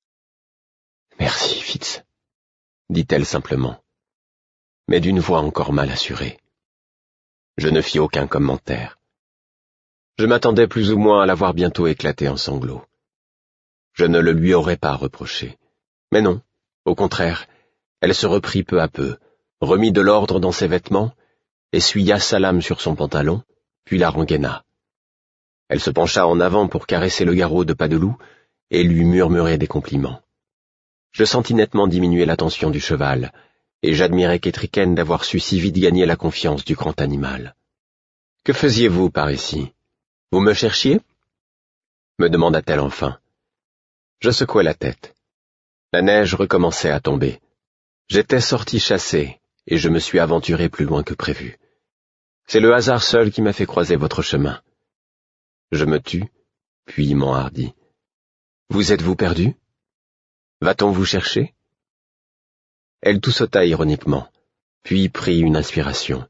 « Merci, Fitz, » dit-elle simplement, mais d'une voix encore mal assurée. Je ne fis aucun commentaire. Je m'attendais plus ou moins à la voir bientôt éclater en sanglots. Je ne le lui aurais pas reproché. Mais non, au contraire, elle se reprit peu à peu, remit de l'ordre dans ses vêtements, essuya sa lame sur son pantalon, puis la rengaina. Elle se pencha en avant pour caresser le garrot de Padeloup et lui murmurer des compliments. Je sentis nettement diminuer la tension du cheval, et j'admirais Kettricken d'avoir su si vite gagner la confiance du grand animal. « Que faisiez-vous par ici ? Vous me cherchiez ?» me demanda-t-elle enfin. Je secouai la tête. La neige recommençait à tomber. J'étais sorti chasser, et je me suis aventuré plus loin que prévu. C'est le hasard seul qui m'a fait croiser votre chemin. Je me tus, puis m'enhardis. Vous êtes-vous perdu? Va-t-on vous chercher? Elle toussota ironiquement, puis prit une inspiration.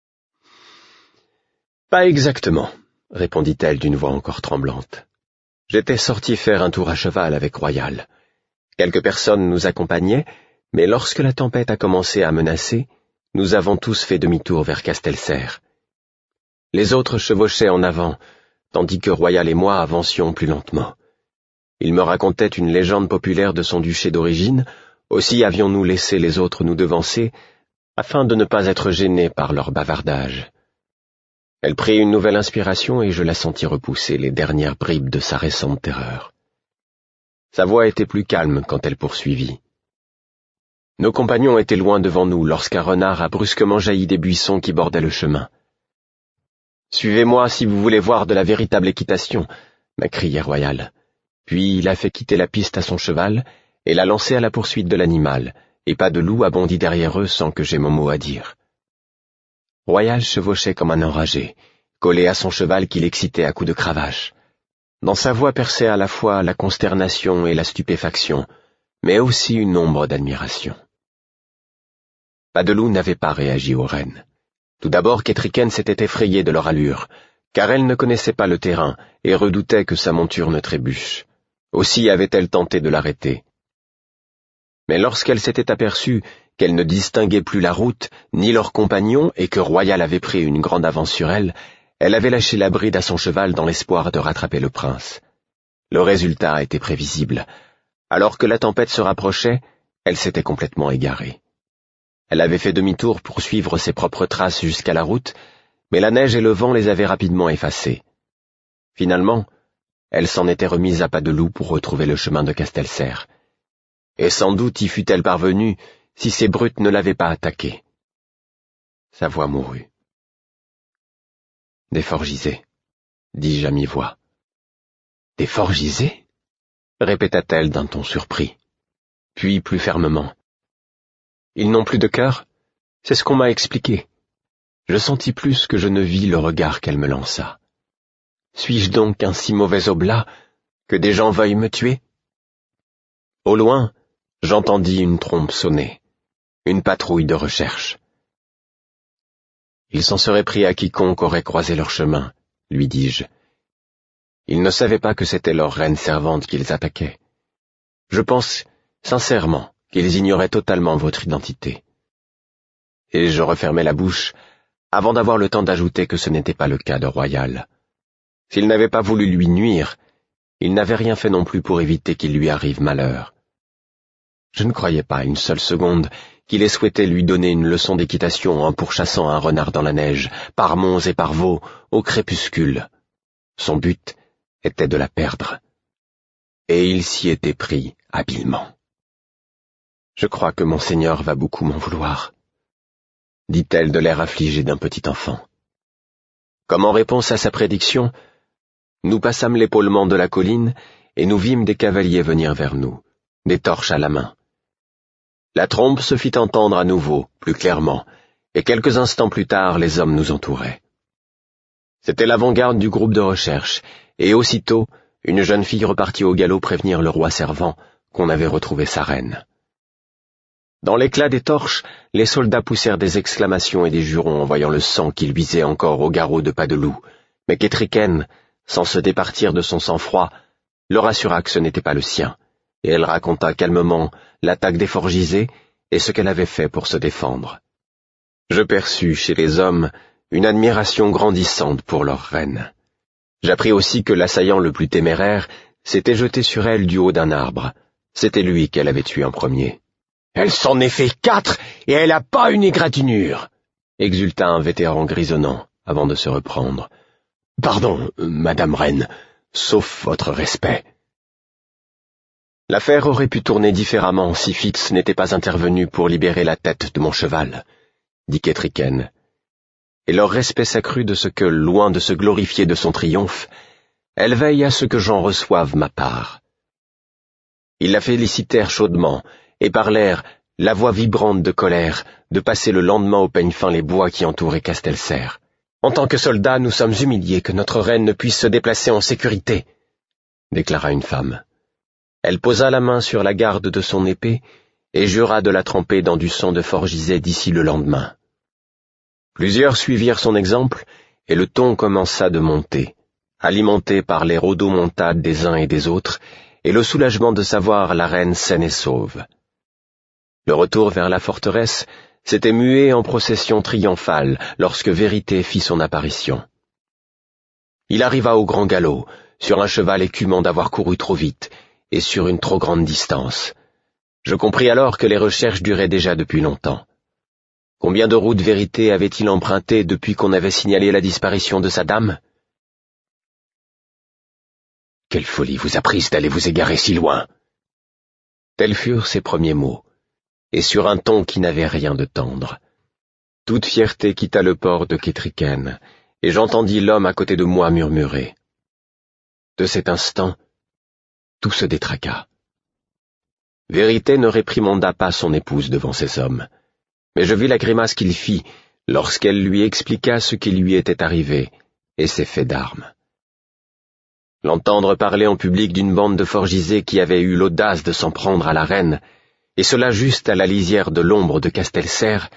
Pas exactement, répondit-elle d'une voix encore tremblante. J'étais sorti faire un tour à cheval avec Royal. Quelques personnes nous accompagnaient, mais lorsque la tempête a commencé à menacer, nous avons tous fait demi-tour vers Castelserre. Les autres chevauchaient en avant, tandis que Royal et moi avancions plus lentement. Il me racontait une légende populaire de son duché d'origine, aussi avions-nous laissé les autres nous devancer, afin de ne pas être gênés par leur bavardage. Elle prit une nouvelle inspiration et je la sentis repousser les dernières bribes de sa récente terreur. Sa voix était plus calme quand elle poursuivit. Nos compagnons étaient loin devant nous lorsqu'un renard a brusquement jailli des buissons qui bordaient le chemin. « Suivez-moi si vous voulez voir de la véritable équitation » m'a crié Royal. Puis il a fait quitter la piste à son cheval et l'a lancé à la poursuite de l'animal, et Padeloup a bondi derrière eux sans que j'aie mon mot à dire. Royal chevauchait comme un enragé, collé à son cheval qui l'excitait à coups de cravache. Dans sa voix perçait à la fois la consternation et la stupéfaction, mais aussi une ombre d'admiration. Padeloup n'avait pas réagi aux rennes. Tout d'abord, Kétriken s'était effrayée de leur allure, car elle ne connaissait pas le terrain et redoutait que sa monture ne trébuche. Aussi avait-elle tenté de l'arrêter. Mais lorsqu'elle s'était aperçue qu'elle ne distinguait plus la route, ni leurs compagnons, et que Royal avait pris une grande avance sur elle, elle avait lâché la bride à son cheval dans l'espoir de rattraper le prince. Le résultat était prévisible. Alors que la tempête se rapprochait, elle s'était complètement égarée. Elle avait fait demi-tour pour suivre ses propres traces jusqu'à la route, mais la neige et le vent les avaient rapidement effacées. Finalement, elle s'en était remise à Padeloup pour retrouver le chemin de Castelserre. Et sans doute y fût-elle parvenue si ces brutes ne l'avaient pas attaquée. Sa voix mourut. « Des Forgisés, dis-je à mi-voix. »« Des Forgisés » répéta-t-elle d'un ton surpris. Puis plus fermement. « Ils n'ont plus de cœur ? C'est ce qu'on m'a expliqué. » Je sentis plus que je ne vis le regard qu'elle me lança. Suis-je donc un si mauvais oblat que des gens veuillent me tuer? Au loin, j'entendis une trompe sonner, une patrouille de recherche. Ils s'en seraient pris à quiconque aurait croisé leur chemin, lui dis-je. Ils ne savaient pas que c'était leur reine servante qu'ils attaquaient. Je pense sincèrement qu'ils ignoraient totalement votre identité. Et je refermai la bouche avant d'avoir le temps d'ajouter que ce n'était pas le cas de Royal. S'il n'avait pas voulu lui nuire, il n'avait rien fait non plus pour éviter qu'il lui arrive malheur. Je ne croyais pas une seule seconde qu'il ait souhaité lui donner une leçon d'équitation en pourchassant un renard dans la neige, par monts et par vaux, au crépuscule. Son but était de la perdre. Et il s'y était pris habilement. « Je crois que monseigneur va beaucoup m'en vouloir, » dit-elle de l'air affligé d'un petit enfant. Comme en réponse à sa prédiction, nous passâmes l'épaulement de la colline et nous vîmes des cavaliers venir vers nous, des torches à la main. La trompe se fit entendre à nouveau, plus clairement, et quelques instants plus tard les hommes nous entouraient. C'était l'avant-garde du groupe de recherche, et aussitôt, une jeune fille repartit au galop prévenir le roi servant qu'on avait retrouvé sa reine. Dans l'éclat des torches, les soldats poussèrent des exclamations et des jurons en voyant le sang qui luisait encore au garrot de Padeloup, mais Kétriken, sans se départir de son sang-froid, leur assura que ce n'était pas le sien, et elle raconta calmement l'attaque des Forgisés et ce qu'elle avait fait pour se défendre. Je perçus chez les hommes une admiration grandissante pour leur reine. J'appris aussi que l'assaillant le plus téméraire s'était jeté sur elle du haut d'un arbre. C'était lui qu'elle avait tué en premier. « Elle s'en est fait 4 et elle n'a pas une égratignure !» exulta un vétéran grisonnant avant de se reprendre. « Pardon, madame reine, sauf votre respect. » L'affaire aurait pu tourner différemment si Fitz n'était pas intervenu pour libérer la tête de mon cheval, dit Kétriken. Et leur respect s'accrut de ce que, loin de se glorifier de son triomphe, elle veille à ce que j'en reçoive ma part. Ils la félicitèrent chaudement, et parlèrent, la voix vibrante de colère, de passer le lendemain au peigne fin les bois qui entouraient Castelserre. « En tant que soldats, nous sommes humiliés que notre reine ne puisse se déplacer en sécurité, » déclara une femme. Elle posa la main sur la garde de son épée et jura de la tremper dans du sang de Forgisés d'ici le lendemain. Plusieurs suivirent son exemple, et le ton commença de monter, alimenté par les rodomontades des uns et des autres, et le soulagement de savoir la reine saine et sauve. Le retour vers la forteresse s'était mué en procession triomphale lorsque Vérité fit son apparition. Il arriva au grand galop, sur un cheval écumant d'avoir couru trop vite, et sur une trop grande distance. Je compris alors que les recherches duraient déjà depuis longtemps. Combien de routes Vérité avait-il emprunté depuis qu'on avait signalé la disparition de sa dame? « Quelle folie vous a prise d'aller vous égarer si loin ?» Tels furent ses premiers mots, et sur un ton qui n'avait rien de tendre. Toute fierté quitta le port de Kétriken, et j'entendis l'homme à côté de moi murmurer. De cet instant, tout se détraqua. Vérité ne réprimanda pas son épouse devant ces hommes, mais je vis la grimace qu'il fit lorsqu'elle lui expliqua ce qui lui était arrivé et ses faits d'armes. L'entendre parler en public d'une bande de Forgisés qui avait eu l'audace de s'en prendre à la reine, et cela juste à la lisière de l'ombre de Castelserre,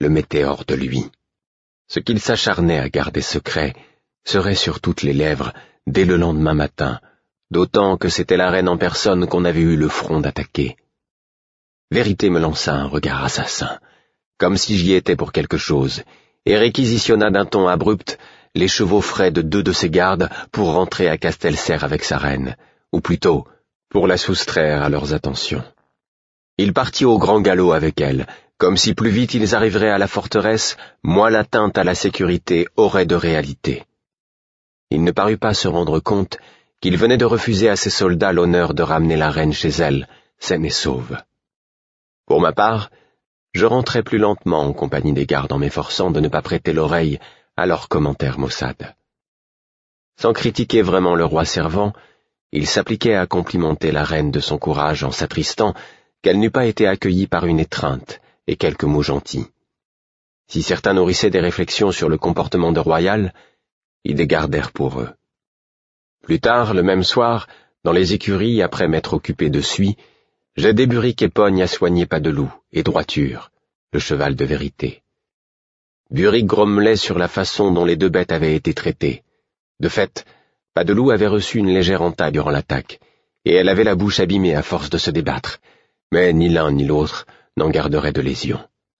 le mettait hors de lui. Ce qu'il s'acharnait à garder secret serait sur toutes les lèvres dès le lendemain matin, d'autant que c'était la reine en personne qu'on avait eu le front d'attaquer. Vérité me lança un regard assassin, comme si j'y étais pour quelque chose, et réquisitionna d'un ton abrupt les chevaux frais de 2 de ses gardes pour rentrer à Castelserre avec sa reine, ou plutôt, pour la soustraire à leurs attentions. Il partit au grand galop avec elle, comme si plus vite ils arriveraient à la forteresse, moins l'atteinte à la sécurité aurait de réalité. Il ne parut pas se rendre compte qu'il venait de refuser à ses soldats l'honneur de ramener la reine chez elle, saine et sauve. Pour ma part, je rentrais plus lentement en compagnie des gardes en m'efforçant de ne pas prêter l'oreille à leurs commentaires maussades. Sans critiquer vraiment le roi servant, il s'appliquait à complimenter la reine de son courage en s'attristant qu'elle n'eût pas été accueillie par une étreinte et quelques mots gentils. Si certains nourrissaient des réflexions sur le comportement de Royal, ils les gardèrent pour eux. Plus tard, le même soir, dans les écuries, après m'être occupé de suie, j'aidai Buric et Pogne à soigner Padeloup et Droiture, le cheval de vérité. Buric grommelait sur la façon dont les 2 bêtes avaient été traitées. De fait, Padeloup avait reçu une légère entaille durant l'attaque, et elle avait la bouche abîmée à force de se débattre, mais ni l'un ni l'autre n'en garderait de lésion.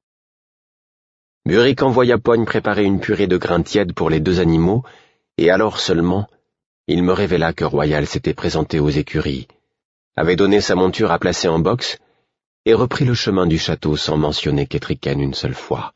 Buric envoya Pogne préparer une purée de grains tièdes pour les 2 animaux, et alors seulement, il me révéla que Royal s'était présenté aux écuries, avait donné sa monture à placer en boxe, et repris le chemin du château sans mentionner Kettricken une seule fois.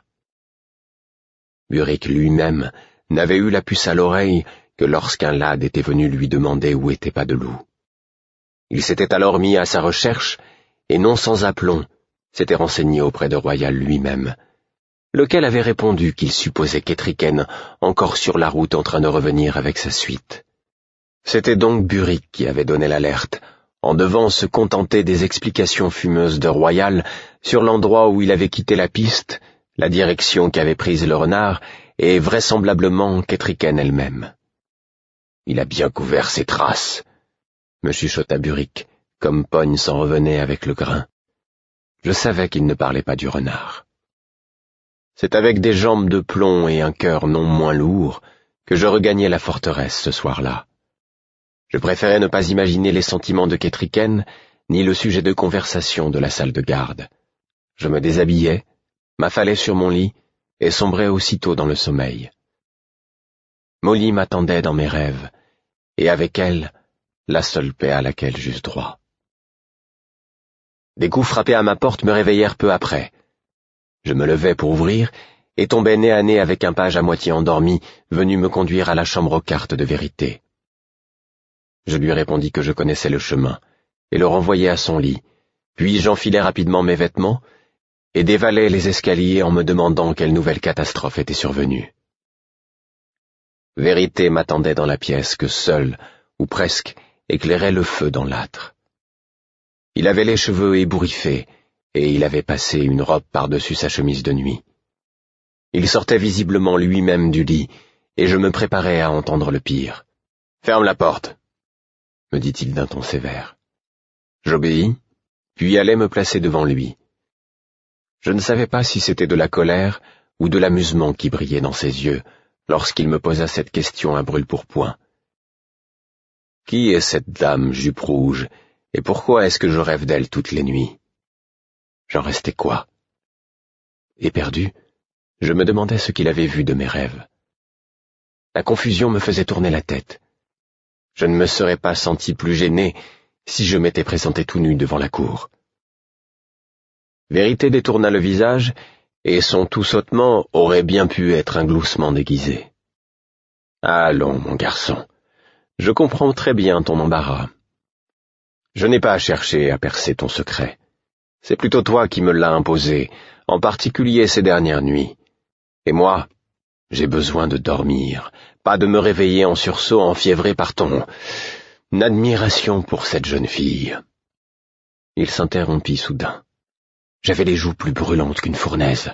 Buric lui-même n'avait eu la puce à l'oreille que lorsqu'un lad était venu lui demander où était Padeloup. Il s'était alors mis à sa recherche, et non sans aplomb, s'était renseigné auprès de Royal lui-même, lequel avait répondu qu'il supposait Kettricken encore sur la route en train de revenir avec sa suite. C'était donc Buric qui avait donné l'alerte, en devant se contenter des explications fumeuses de Royal sur l'endroit où il avait quitté la piste, la direction qu'avait prise le renard, et vraisemblablement Kettricken elle-même. « Il a bien couvert ses traces », me chuchota Buric, comme Pogne s'en revenait avec le grain. Je savais qu'il ne parlait pas du renard. C'est avec des jambes de plomb et un cœur non moins lourd que je regagnai la forteresse ce soir-là. Je préférais ne pas imaginer les sentiments de Kettricken, ni le sujet de conversation de la salle de garde. Je me déshabillais, m'affalais sur mon lit, et sombrais aussitôt dans le sommeil. Molly m'attendait dans mes rêves, et avec elle, la seule paix à laquelle j'eusse droit. Des coups frappés à ma porte me réveillèrent peu après. Je me levai pour ouvrir, et tombai nez à nez avec un page à moitié endormi, venu me conduire à la chambre aux cartes de vérité. Je lui répondis que je connaissais le chemin, et le renvoyai à son lit, puis j'enfilai rapidement mes vêtements, et dévalai les escaliers en me demandant quelle nouvelle catastrophe était survenue. Vérité m'attendait dans la pièce que seul, ou presque, éclairait le feu dans l'âtre. Il avait les cheveux ébouriffés, et il avait passé une robe par-dessus sa chemise de nuit. Il sortait visiblement lui-même du lit, et je me préparais à entendre le pire. « Ferme la porte !» me dit-il d'un ton sévère. J'obéis, puis allai me placer devant lui. Je ne savais pas si c'était de la colère ou de l'amusement qui brillait dans ses yeux lorsqu'il me posa cette question à brûle-pourpoint. « Qui est cette dame, jupe rouge, et pourquoi est-ce que je rêve d'elle toutes les nuits ?» J'en restais quoi? Éperdu, je me demandais ce qu'il avait vu de mes rêves. La confusion me faisait tourner la tête. Je ne me serais pas senti plus gêné si je m'étais présenté tout nu devant la cour. Vérité détourna le visage, et son tout sautement aurait bien pu être un gloussement déguisé. « Allons, mon garçon, je comprends très bien ton embarras. Je n'ai pas à chercher à percer ton secret. C'est plutôt toi qui me l'as imposé, en particulier ces dernières nuits. Et moi, j'ai besoin de dormir, pas de me réveiller en sursaut enfiévré par ton admiration pour cette jeune fille. » Il s'interrompit soudain. J'avais les joues plus brûlantes qu'une fournaise.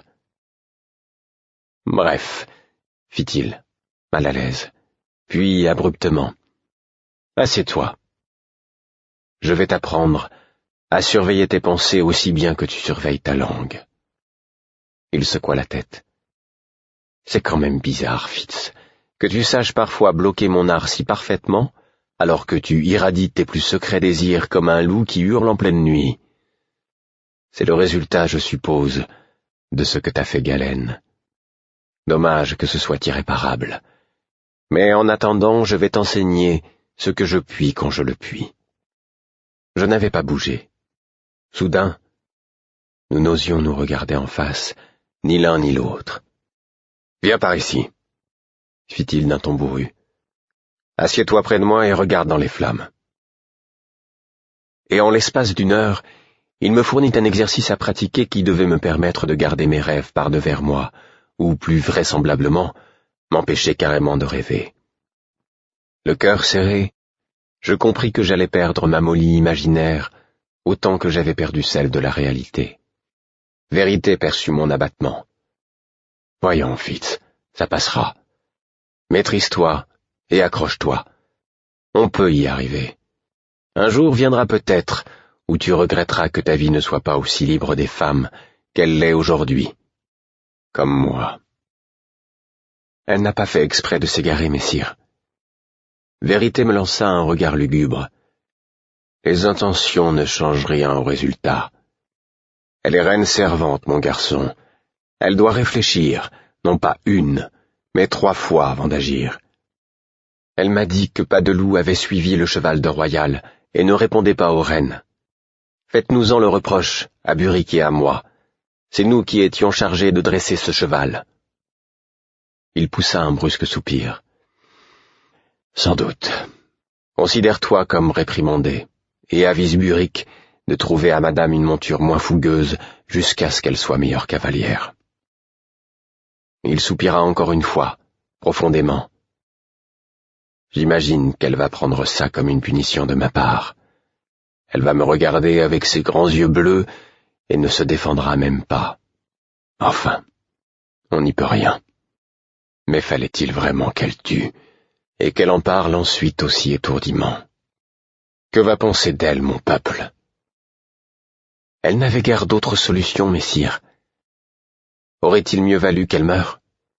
« Bref, » fit-il, mal à l'aise, puis abruptement. « Assieds-toi. Je vais t'apprendre à surveiller tes pensées aussi bien que tu surveilles ta langue. » Il secoua la tête. C'est quand même bizarre, Fitz, que tu saches parfois bloquer mon art si parfaitement, alors que tu irradies tes plus secrets désirs comme un loup qui hurle en pleine nuit. C'est le résultat, je suppose, de ce que t'as fait Galen. Dommage que ce soit irréparable. Mais en attendant, je vais t'enseigner ce que je puis quand je le puis. Je n'avais pas bougé. Soudain, nous n'osions nous regarder en face, ni l'un ni l'autre. « Viens par ici », fit-il d'un ton bourru. « Assieds-toi près de moi et regarde dans les flammes. » Et en l'espace d'une heure, il me fournit un exercice à pratiquer qui devait me permettre de garder mes rêves par-devers moi, ou plus vraisemblablement, m'empêcher carrément de rêver. Le cœur serré, je compris que j'allais perdre ma Molly imaginaire autant que j'avais perdu celle de la réalité. Vérité perçut mon abattement. « Voyons, Fitz, ça passera. Maîtrise-toi et accroche-toi. On peut y arriver. Un jour viendra peut-être où tu regretteras que ta vie ne soit pas aussi libre des femmes qu'elle l'est aujourd'hui. Comme moi. » Elle n'a pas fait exprès de s'égarer, messire. Vérité me lança un regard lugubre. Les intentions ne changent rien au résultat. Elle est reine servante, mon garçon. Elle doit réfléchir, non pas une, mais 3 fois avant d'agir. Elle m'a dit que Padeloup avait suivi le cheval de Royal et ne répondait pas aux reines. Faites-nous-en le reproche, à Burick et à moi. C'est nous qui étions chargés de dresser ce cheval. Il poussa un brusque soupir. Sans doute. Considère-toi comme réprimandé, et avise Burick de trouver à madame une monture moins fougueuse jusqu'à ce qu'elle soit meilleure cavalière. Il soupira encore une fois, profondément. J'imagine qu'elle va prendre ça comme une punition de ma part. Elle va me regarder avec ses grands yeux bleus et ne se défendra même pas. Enfin, on n'y peut rien. Mais fallait-il vraiment qu'elle tue, et qu'elle en parle ensuite aussi étourdiment? Que va penser d'elle, mon peuple? Elle n'avait guère d'autre solution, messire. Aurait-il mieux valu qu'elle meure?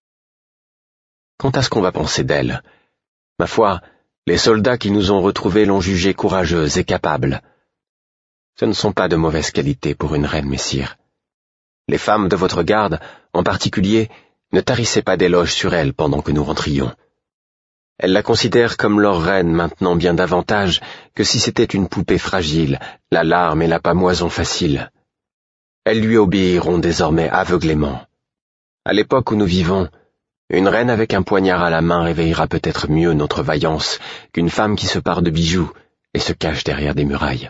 Quant à ce qu'on va penser d'elle, ma foi, les soldats qui nous ont retrouvés l'ont jugée courageuse et capable. Ce ne sont pas de mauvaises qualités pour une reine, messire. Les femmes de votre garde, en particulier, ne tarissaient pas d'éloges sur elle pendant que nous rentrions. Elles la considèrent comme leur reine maintenant bien davantage que si c'était une poupée fragile, la larme et la pâmoison facile. Elles lui obéiront désormais aveuglément. À l'époque où nous vivons, une reine avec un poignard à la main réveillera peut-être mieux notre vaillance qu'une femme qui se pare de bijoux et se cache derrière des murailles.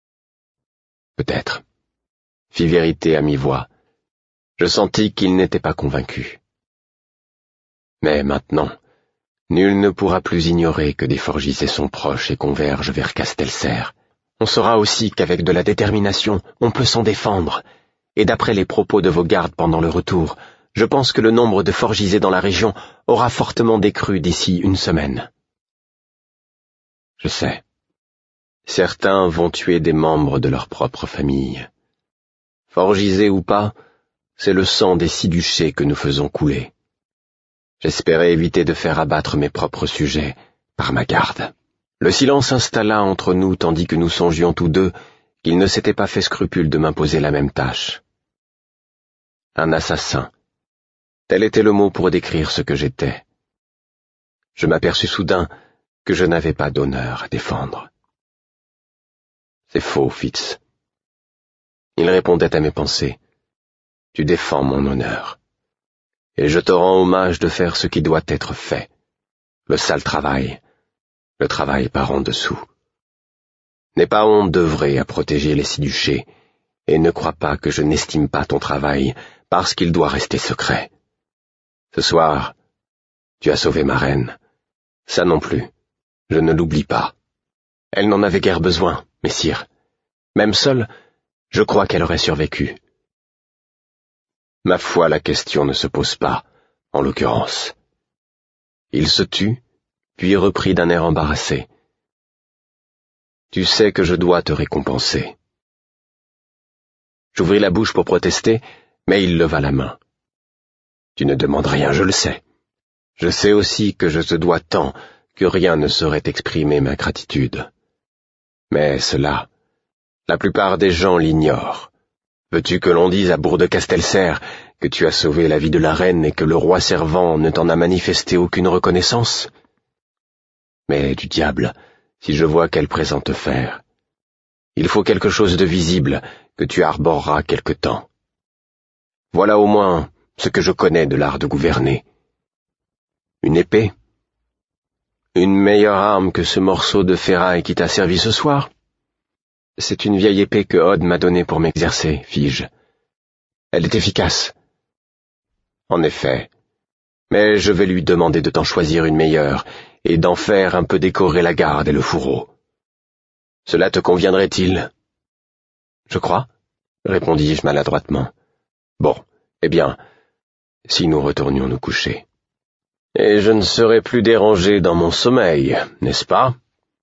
Peut-être, fit Vérité à mi-voix. Je sentis qu'il n'était pas convaincu. Mais maintenant, nul ne pourra plus ignorer que Desforgisset sont proches et convergent vers Castelserre. On saura aussi qu'avec de la détermination, on peut s'en défendre, et d'après les propos de vos gardes pendant le retour, je pense que le nombre de Forgisets dans la région aura fortement décru d'ici une semaine. Je sais. Certains vont tuer des membres de leur propre famille. Forgisets ou pas, c'est le sang des 6 duchés que nous faisons couler. J'espérais éviter de faire abattre mes propres sujets par ma garde. Le silence s'installa entre nous tandis que nous songions tous deux qu'il ne s'était pas fait scrupule de m'imposer la même tâche. Un assassin. Tel était le mot pour décrire ce que j'étais. Je m'aperçus soudain que je n'avais pas d'honneur à défendre. C'est faux, Fitz. Il répondait à mes pensées. Tu défends mon honneur. Et je te rends hommage de faire ce qui doit être fait. Le sale travail. Le travail par en dessous. N'aie pas honte d'œuvrer à protéger les 6 duchés, et ne crois pas que je n'estime pas ton travail parce qu'il doit rester secret. Ce soir, tu as sauvé ma reine. Ça non plus, je ne l'oublie pas. Elle n'en avait guère besoin, messire. Même seule, je crois qu'elle aurait survécu. Ma foi, la question ne se pose pas, en l'occurrence. Il se tut, puis reprit d'un air embarrassé. Tu sais que je dois te récompenser. J'ouvris la bouche pour protester, mais il leva la main. Tu ne demandes rien, je le sais. Je sais aussi que je te dois tant que rien ne saurait exprimer ma gratitude. Mais cela, la plupart des gens l'ignorent. Veux-tu que l'on dise à Bourg-de-Castelserre que tu as sauvé la vie de la reine et que le roi servant ne t'en a manifesté aucune reconnaissance? Mais du diable, si je vois quel présent te faire. Il faut quelque chose de visible que tu arboreras quelque temps. Voilà au moins ce que je connais de l'art de gouverner. Une épée? Une meilleure arme que ce morceau de ferraille qui t'a servi ce soir? C'est une vieille épée que Odd m'a donnée pour m'exercer, fis-je. Elle est efficace. En effet, mais je vais lui demander de t'en choisir une meilleure et d'en faire un peu décorer la garde et le fourreau. Cela te conviendrait-il? Je crois, répondis-je maladroitement. Bon, eh bien, si nous retournions nous coucher. Et je ne serai plus dérangé dans mon sommeil, n'est-ce pas?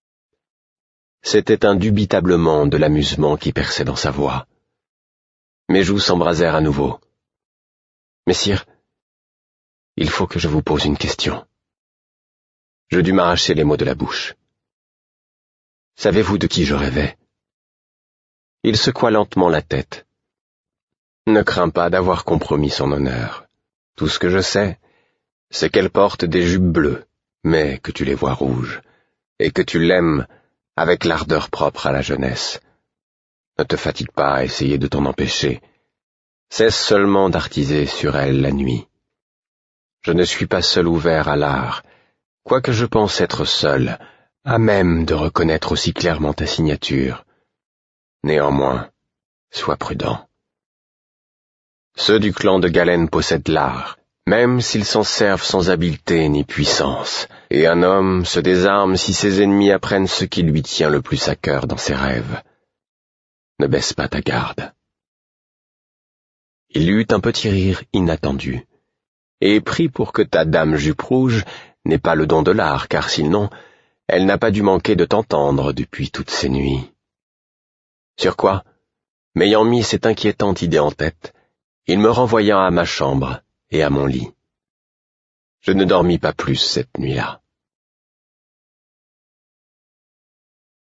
C'était indubitablement de l'amusement qui perçait dans sa voix. Mes joues s'embrasèrent à nouveau. Messire, il faut que je vous pose une question. Je dus m'arracher les mots de la bouche. Savez-vous de qui je rêvais? Il secoua lentement la tête. Ne crains pas d'avoir compromis son honneur. Tout ce que je sais, c'est qu'elle porte des jupes bleues, mais que tu les vois rouges, et que tu l'aimes avec l'ardeur propre à la jeunesse. Ne te fatigue pas à essayer de t'en empêcher. Cesse seulement d'artiser sur elle la nuit. Je ne suis pas seul ouvert à l'art, quoique je pense être seul, à même de reconnaître aussi clairement ta signature. Néanmoins, sois prudent. Ceux du clan de Galène possèdent l'art, même s'ils s'en servent sans habileté ni puissance, et un homme se désarme si ses ennemis apprennent ce qui lui tient le plus à cœur dans ses rêves. Ne baisse pas ta garde. Il eut un petit rire inattendu, et prit pour que ta dame jupe rouge n'ait pas le don de l'art, car sinon, elle n'a pas dû manquer de t'entendre depuis toutes ces nuits. Sur quoi, m'ayant mis cette inquiétante idée en tête, il me renvoya à ma chambre et à mon lit. Je ne dormis pas plus cette nuit-là.